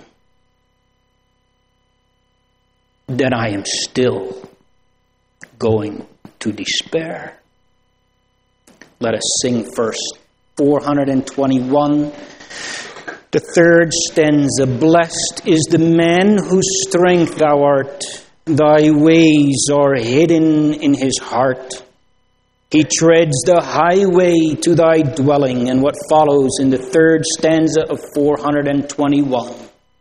then I am still going to despair. Let us sing first four hundred twenty-one. The third stanza. Blessed is the man whose strength thou art. Thy ways are hidden in his heart. He treads the highway to thy dwelling, and what follows in the third stanza of four hundred twenty-one.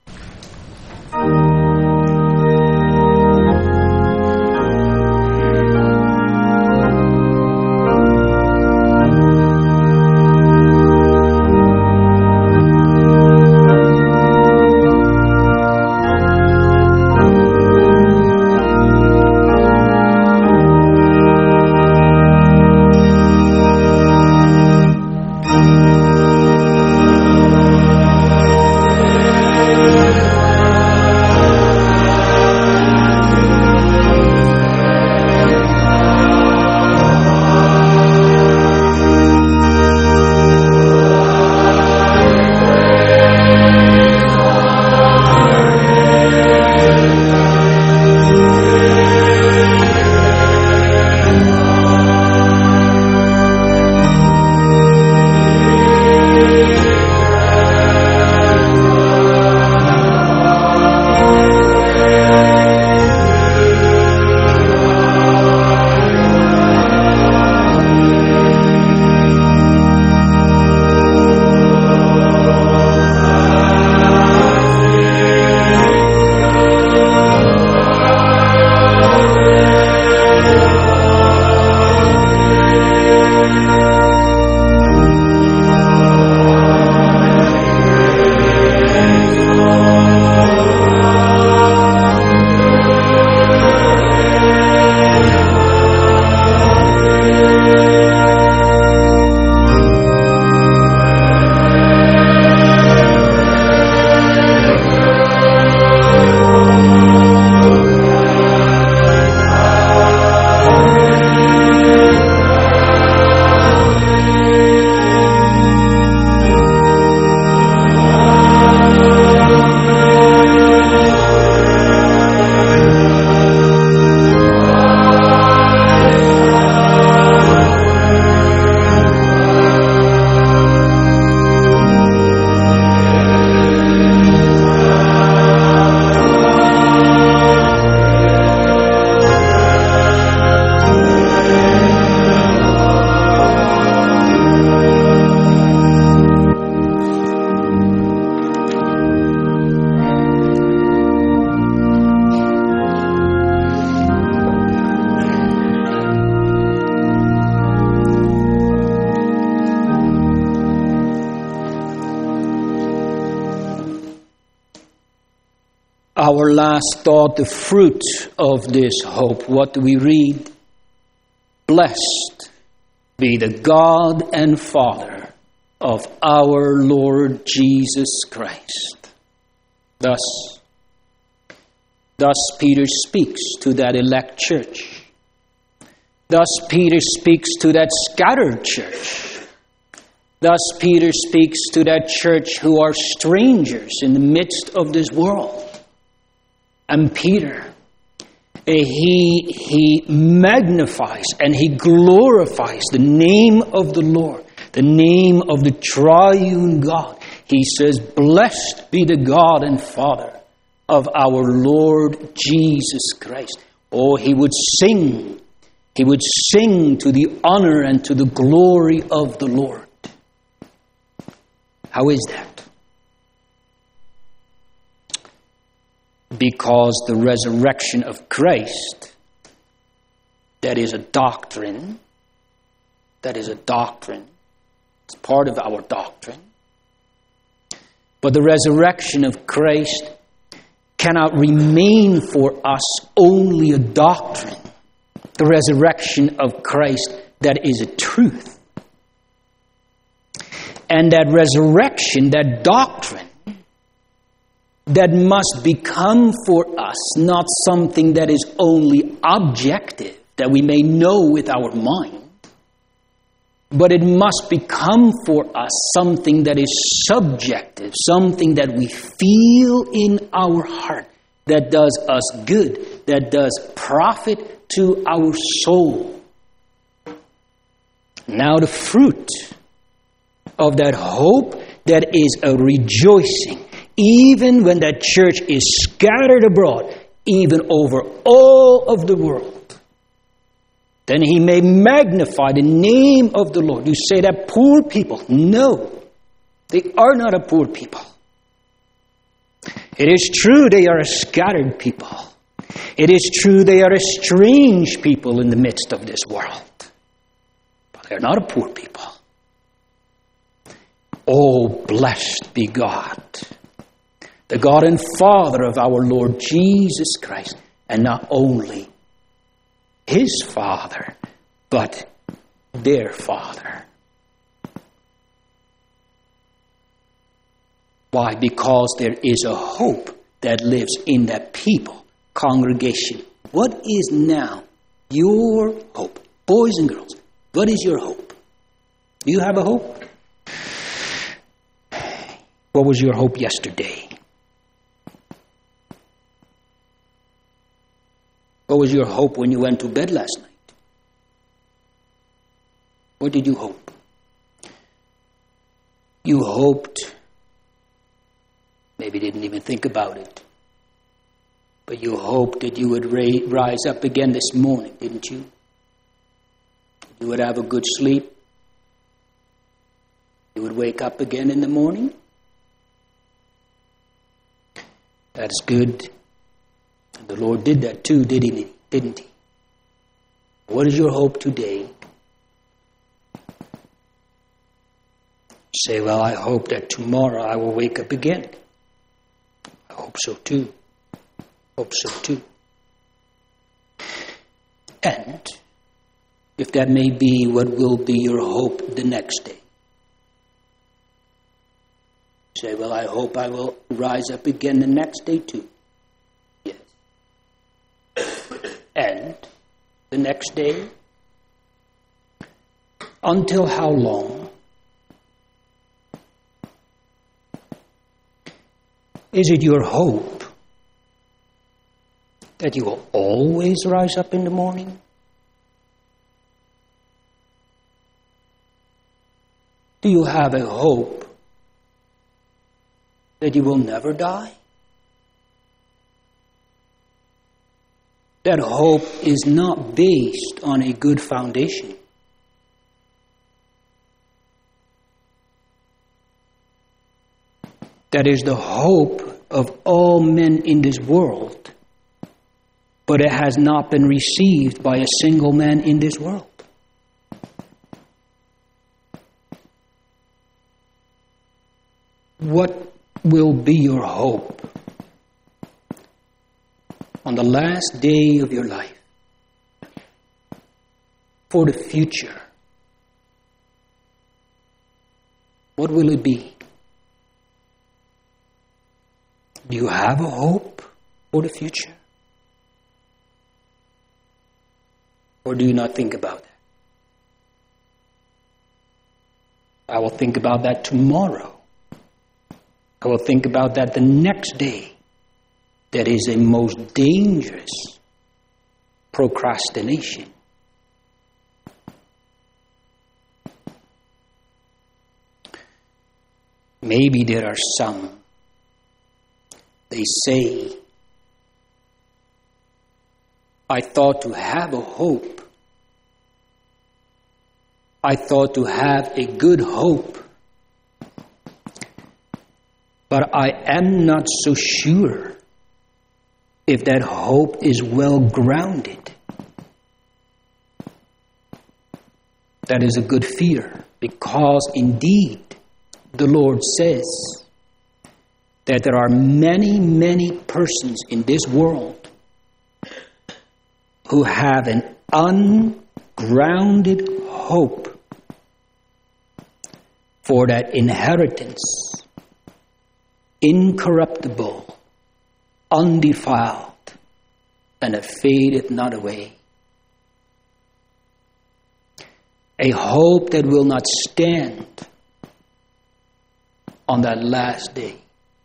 Our last thought, the fruit of this hope. What do we read? Blessed be the God and Father of our Lord Jesus Christ. Thus, thus Peter speaks to that elect church. Thus Peter speaks to that scattered church. Thus Peter speaks to that church who are strangers in the midst of this world. And Peter, he, he magnifies and he glorifies the name of the Lord, the name of the triune God. He says, blessed be the God and Father of our Lord Jesus Christ. Oh, he would sing. He would sing to the honor and to the glory of the Lord. How is that? Because the resurrection of Christ, that is a doctrine, that is a doctrine, it's part of our doctrine. But the resurrection of Christ cannot remain for us only a doctrine. The resurrection of Christ, that is a truth. And that resurrection, that doctrine, that must become for us not something that is only objective, that we may know with our mind, but it must become for us something that is subjective, something that we feel in our heart, that does us good, that does profit to our soul. Now the fruit of that hope, that is a rejoicing, even when that church is scattered abroad, even over all of the world. then he may magnify the name of the Lord. You say that poor people. No, they are not a poor people. It is true they are a scattered people. It is true they are a strange people in the midst of this world. But they are not a poor people. Oh, blessed be God, the God and Father of our Lord Jesus Christ, and not only His Father, but their Father. Why? Because there is a hope that lives in that people, congregation. What is now your hope? Boys and girls, what is your hope? Do you have a hope? What was your hope yesterday? What was your hope when you went to bed last night? What did you hope? You hoped, maybe didn't even think about it, but you hoped that you would ra- rise up again this morning, didn't you? You would have a good sleep. You would wake up again in the morning. That's good. And the Lord did that too, didn't he? Didn't he? What is your hope today? Say, well, I hope that tomorrow I will wake up again. I hope so too. Hope so too. And if that may be, what will be your hope the next day? Say, well, I hope I will rise up again the next day too. Yes. And the next day? Until how long? Is it your hope that you will always rise up in the morning? Do you have a hope that you will never die? That hope is not based on a good foundation. That is the hope of all men in this world, but it has not been received by a single man in this world. What will be your hope on the last day of your life for the future? What will it be? Do you have a hope for the future? Or do you not think about that? I will think about that tomorrow. I will think about that the next day. That is a most dangerous procrastination. Maybe there are some, they say, I thought to have a hope. I thought to have a good hope. But I am not so sure if that hope is well grounded. That is a good fear, because indeed the Lord says that there are many, many persons in this world who have an ungrounded hope for that inheritance, incorruptible, undefiled, and that fadeth not away. A hope that will not stand on that last day.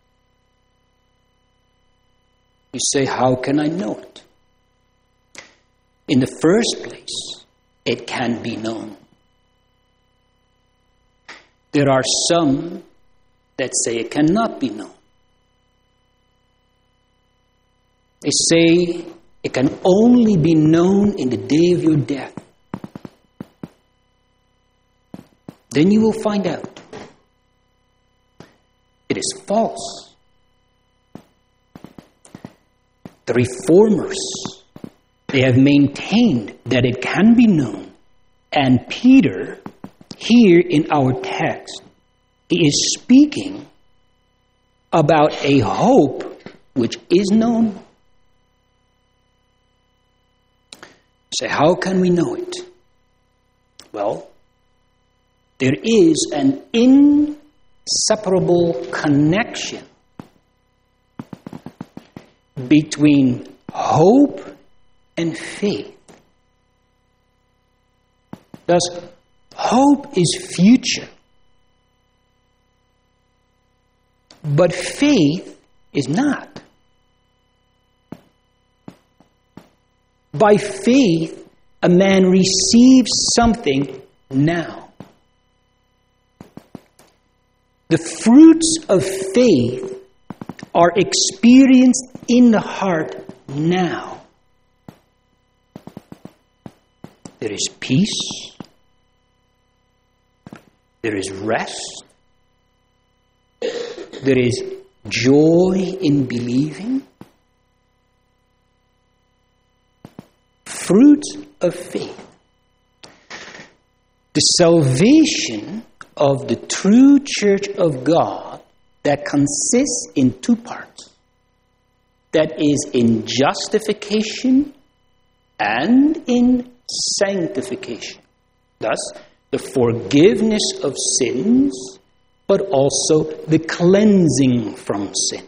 You say, how can I know it? In the first place, it can be known. There are some that say it cannot be known. They say it can only be known in the day of your death. then you will find out it is false. The reformers, they have maintained that it can be known. And Peter, here in our text, he is speaking about a hope which is known. So how can we know it? Well, there is an inseparable connection between hope and faith. Thus, hope is future, but faith is not. By faith, a man receives something now. The fruits of faith are experienced in the heart now. There is peace. There is rest. There is joy in believing. Fruits of faith. The salvation of the true church of God that consists in two parts. That is in justification and in sanctification. Thus, the forgiveness of sins, but also the cleansing from sin.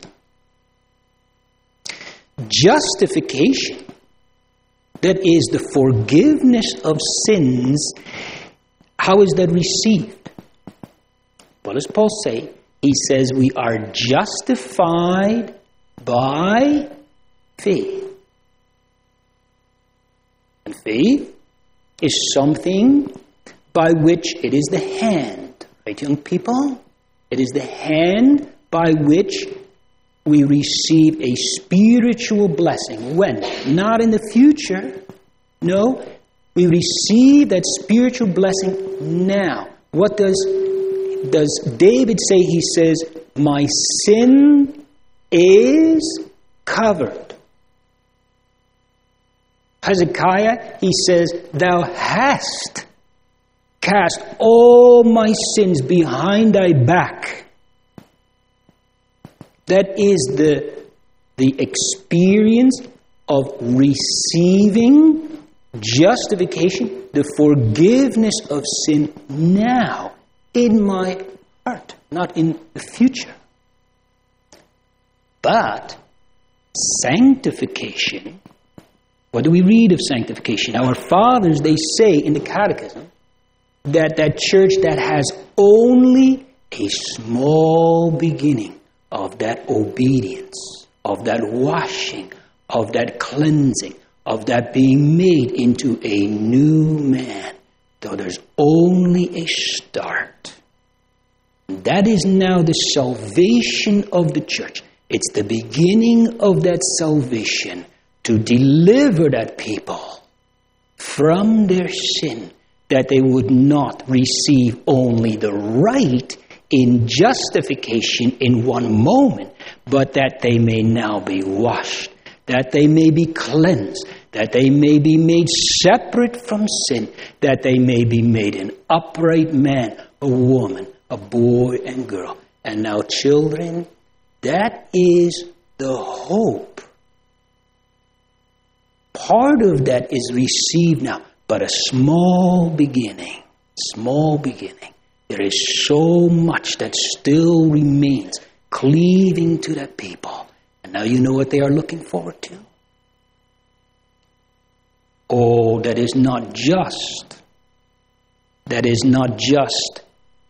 Justification, that is the forgiveness of sins, how is that received? What does Paul say? He says we are justified by faith. And faith is something by which it is the hand, right, young people? It is the hand by which we receive a spiritual blessing. When? Not in the future. No, we receive that spiritual blessing now. What does, does David say? He says, my sin is covered. Hezekiah, he says, thou hast cast all my sins behind thy back. That is the, the experience of receiving justification, the forgiveness of sin now in my heart, not in the future. But sanctification, what do we read of sanctification? Our fathers, they say in the Catechism that that church that has only a small beginning of that obedience, of that washing, of that cleansing, of that being made into a new man, though there's only a start. That is now the salvation of the church. It's the beginning of that salvation to deliver that people from their sin, that they would not receive only the right in justification in one moment, but that they may now be washed, that they may be cleansed, that they may be made separate from sin, that they may be made an upright man, a woman, a boy and girl. And now, children, that is the hope. Part of that is received now, but a small beginning, small beginning. There is so much that still remains cleaving to that people. And now you know what they are looking forward to. Oh, that is not just, that is not just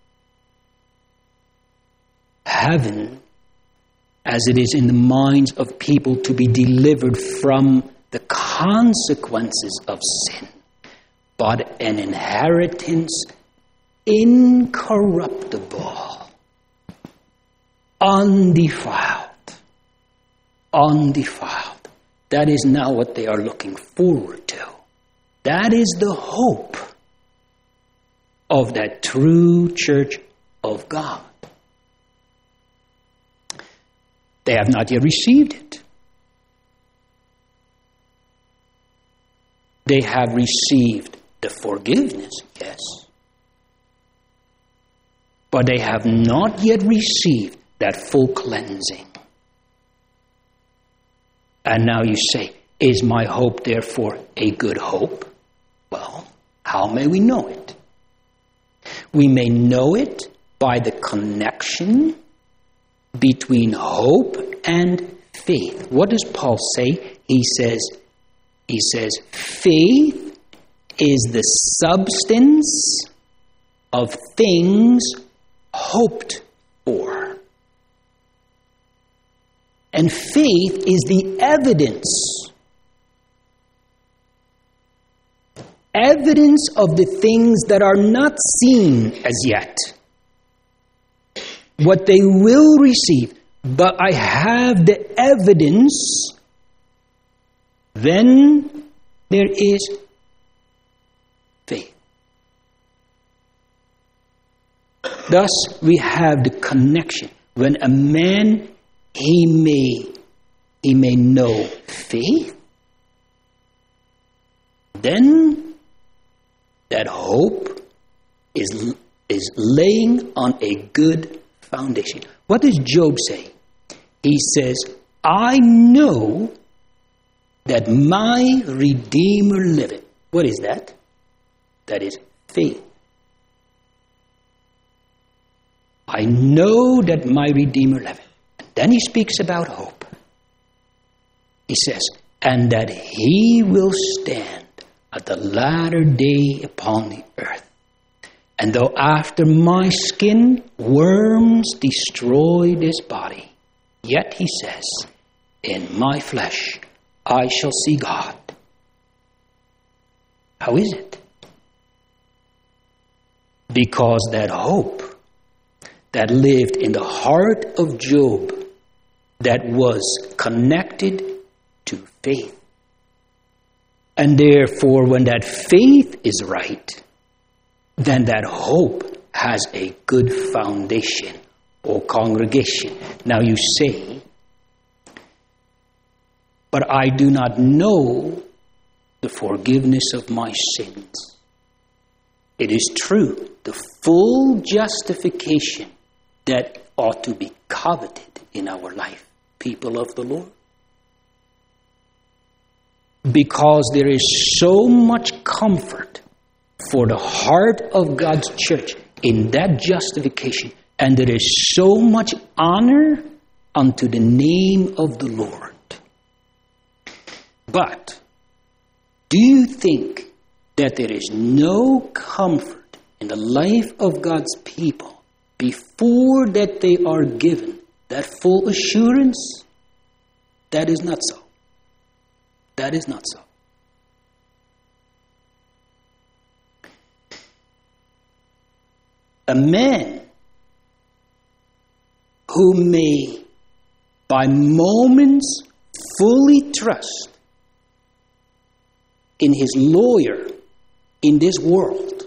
heaven as it is in the minds of people to be delivered from the consequences of sin, but an inheritance incorruptible, undefiled, undefiled. That is now what they are looking forward to. That is the hope. of that true church of God. They have not yet received it. They have received the forgiveness, yes. But they have not yet received that full cleansing. And now you say, is my hope therefore a good hope? Well, how may we know it? We may know it by the connection between hope and faith. What does Paul say? He says, he says, faith is the substance of things hoped for. And faith is the evidence. Evidence of the things that are not seen as yet. What they will receive. But I have the evidence. Then there is faith. Thus we have the connection. When a man, he may, he may know faith, then that hope is, is laying on a good foundation. What does Job say? He says, I know that my Redeemer liveth. What is that? That is faith. I know that my Redeemer liveth. And then he speaks about hope. He says, and that he will stand at the latter day upon the earth. And though after my skin worms destroy this body, yet he says, in my flesh I shall see God. How is it? Because that hope that lived in the heart of Job, that was connected to faith. And therefore, when that faith is right, then that hope has a good foundation or congregation. Now you say, but I do not know the forgiveness of my sins. It is true, the full justification that ought to be coveted in our life, people of the Lord. Because there is so much comfort for the heart of God's church in that justification, and there is so much honor unto the name of the Lord. But do you think that there is no comfort in the life of God's people before that they are given that full assurance? That is not so. That is not so. A man who may by moments fully trust in his lawyer in this world,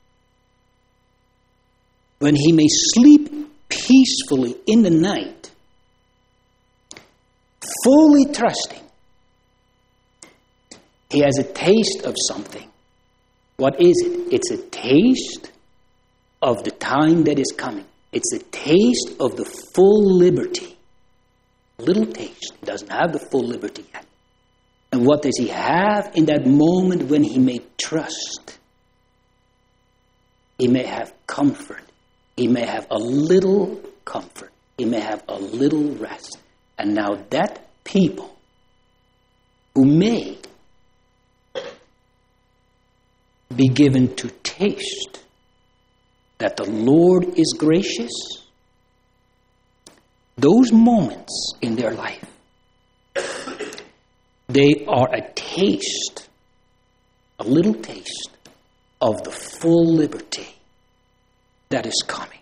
when he may sleep peacefully in the night, fully trusting, he has a taste of something. What is it? It's a taste of the time that is coming. It's a taste of the full liberty. A little taste. He doesn't have the full liberty yet. And what does he have in that moment when he may trust? He may have comfort. He may have a little comfort. He may have a little rest. And now that people who may be given to taste that the Lord is gracious, those moments in their life, they are a taste, a little taste of the full liberty that is coming.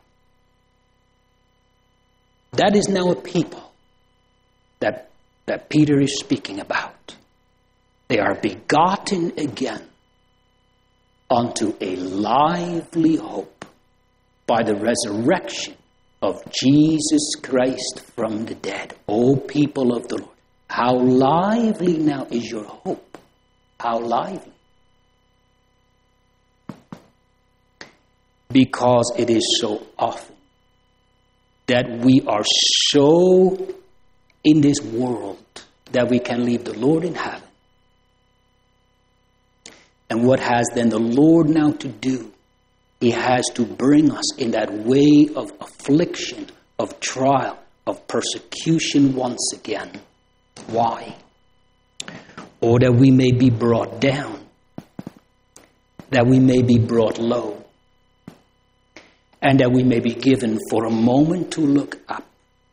That is now a people that, that Peter is speaking about. They are begotten again unto a lively hope by the resurrection of Jesus Christ from the dead. O people of the Lord, how lively now is your hope? How lively? Because it is so often that we are so in this world that we can leave the Lord in heaven. And what has then the Lord now to do? He has to bring us in that way of affliction, of trial, of persecution once again. Why? Or that we may be brought down, that we may be brought low, and that we may be given for a moment to look up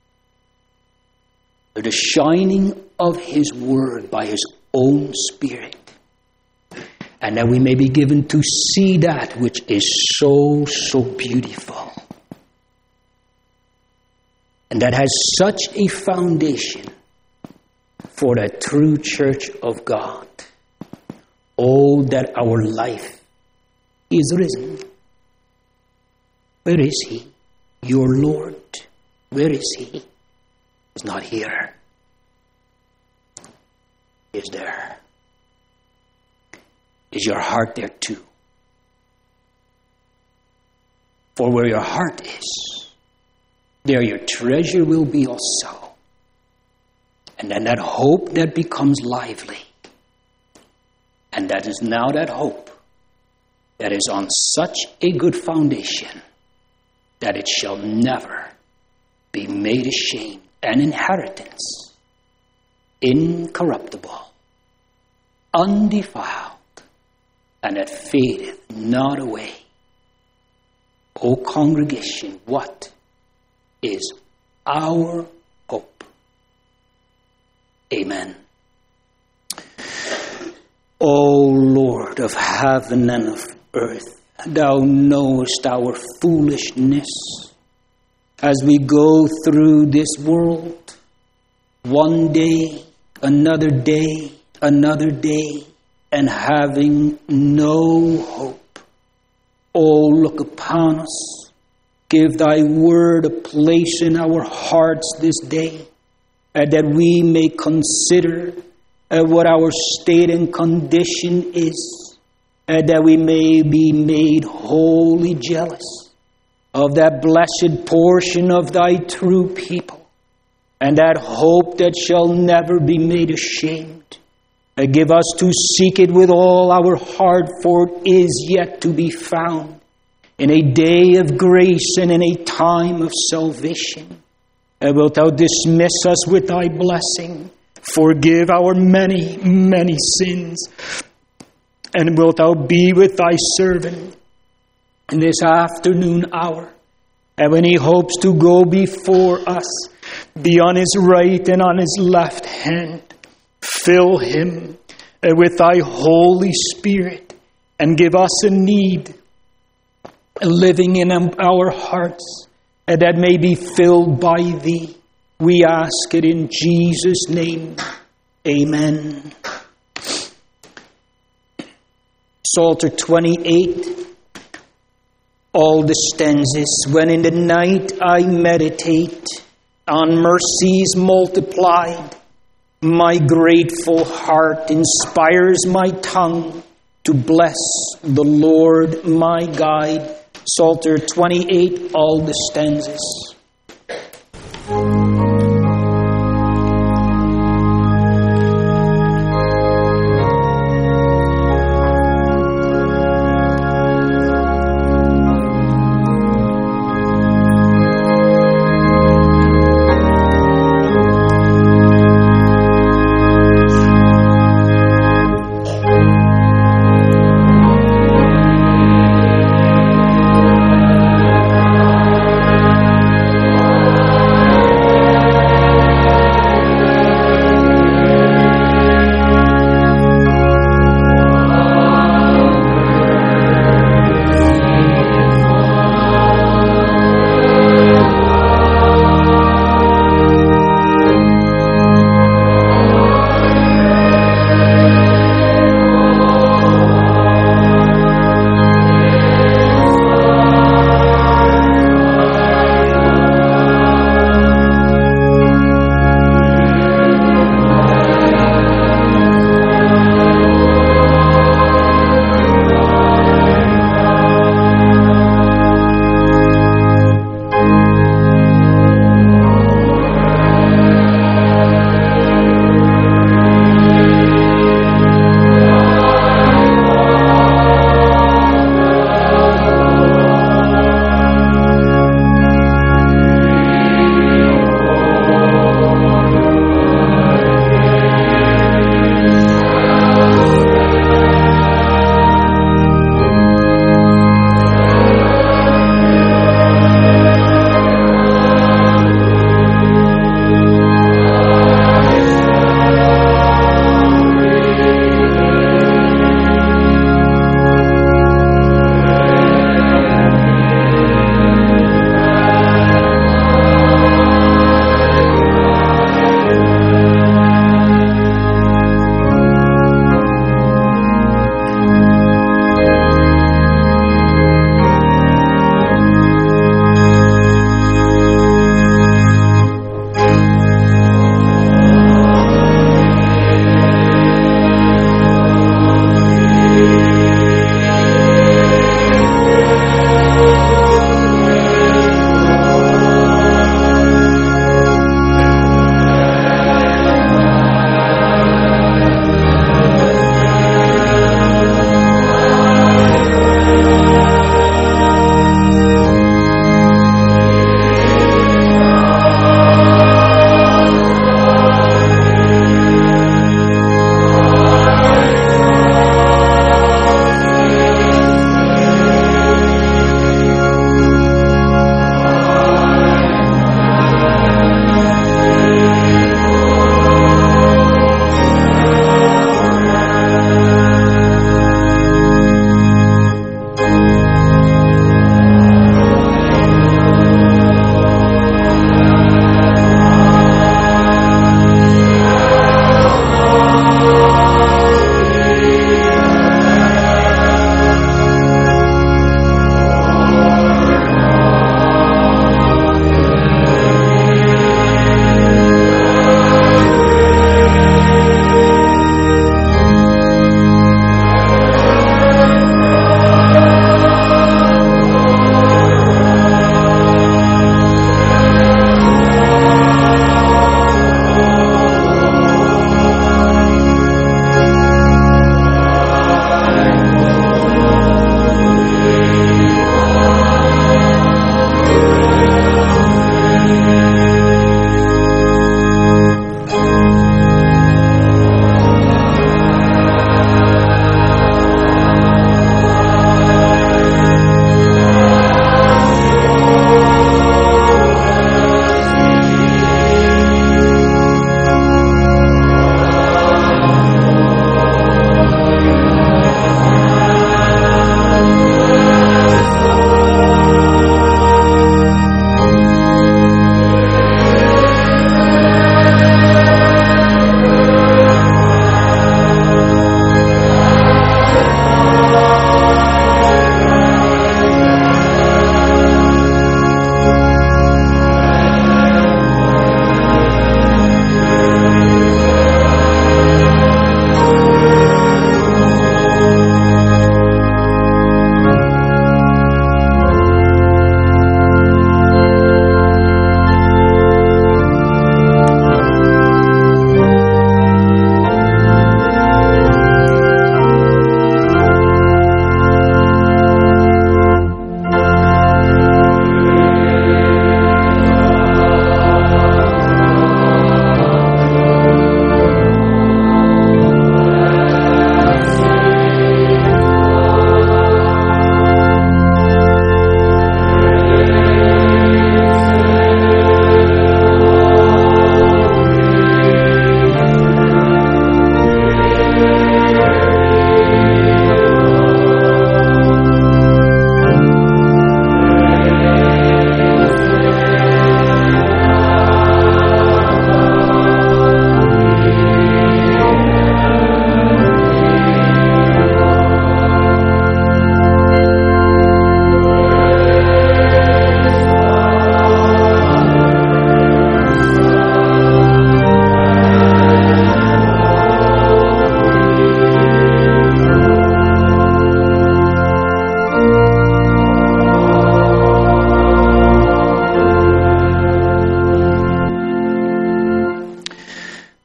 to the shining of His Word by His own Spirit, and that we may be given to see that which is so, so beautiful, and that has such a foundation for the true church of God. Oh, that our life is risen. Where is He? Your Lord. Where is He? He's not here. He is there. Is your heart there too? For where your heart is, there your treasure will be also. And then that hope that becomes lively. And that is now that hope that is on such a good foundation that it shall never be made ashamed. An inheritance, incorruptible, undefiled, and that fadeth not away. O congregation, what is our hope? Amen. O Lord of heaven and of earth, Thou knowest our foolishness as we go through this world. One day, another day, another day, and having no hope. Oh, look upon us. Give Thy word a place in our hearts this day, uh, that we may consider uh, what our state and condition is, uh, that we may be made wholly jealous of that blessed portion of Thy true people, and that hope that shall never be made ashamed. Uh, give us to seek it with all our heart, for it is yet to be found in a day of grace and in a time of salvation. Uh, wilt Thou dismiss us with Thy blessing? Forgive our many, many sins. And wilt Thou be with Thy servant in this afternoon hour, and when he hopes to go before us, be on his right and on his left hand. Fill him with Thy Holy Spirit, and give us a need living in our hearts that may be filled by Thee. We ask it in Jesus' name. Amen. Psalter twenty-eight, all the stanzas. When in the night I meditate on mercies multiplied, my grateful heart inspires my tongue to bless the Lord my guide. Psalter twenty-eight, all the stanzas.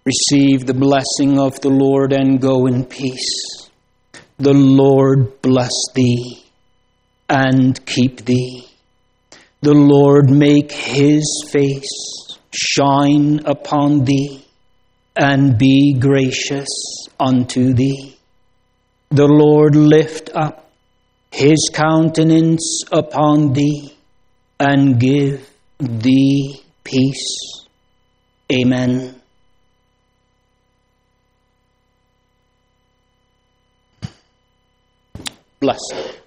Receive the blessing of the Lord and go in peace. The Lord bless thee and keep thee. The Lord make his face shine upon thee and be gracious unto thee. The Lord lift up his countenance upon thee and give thee peace. Amen. Blessed.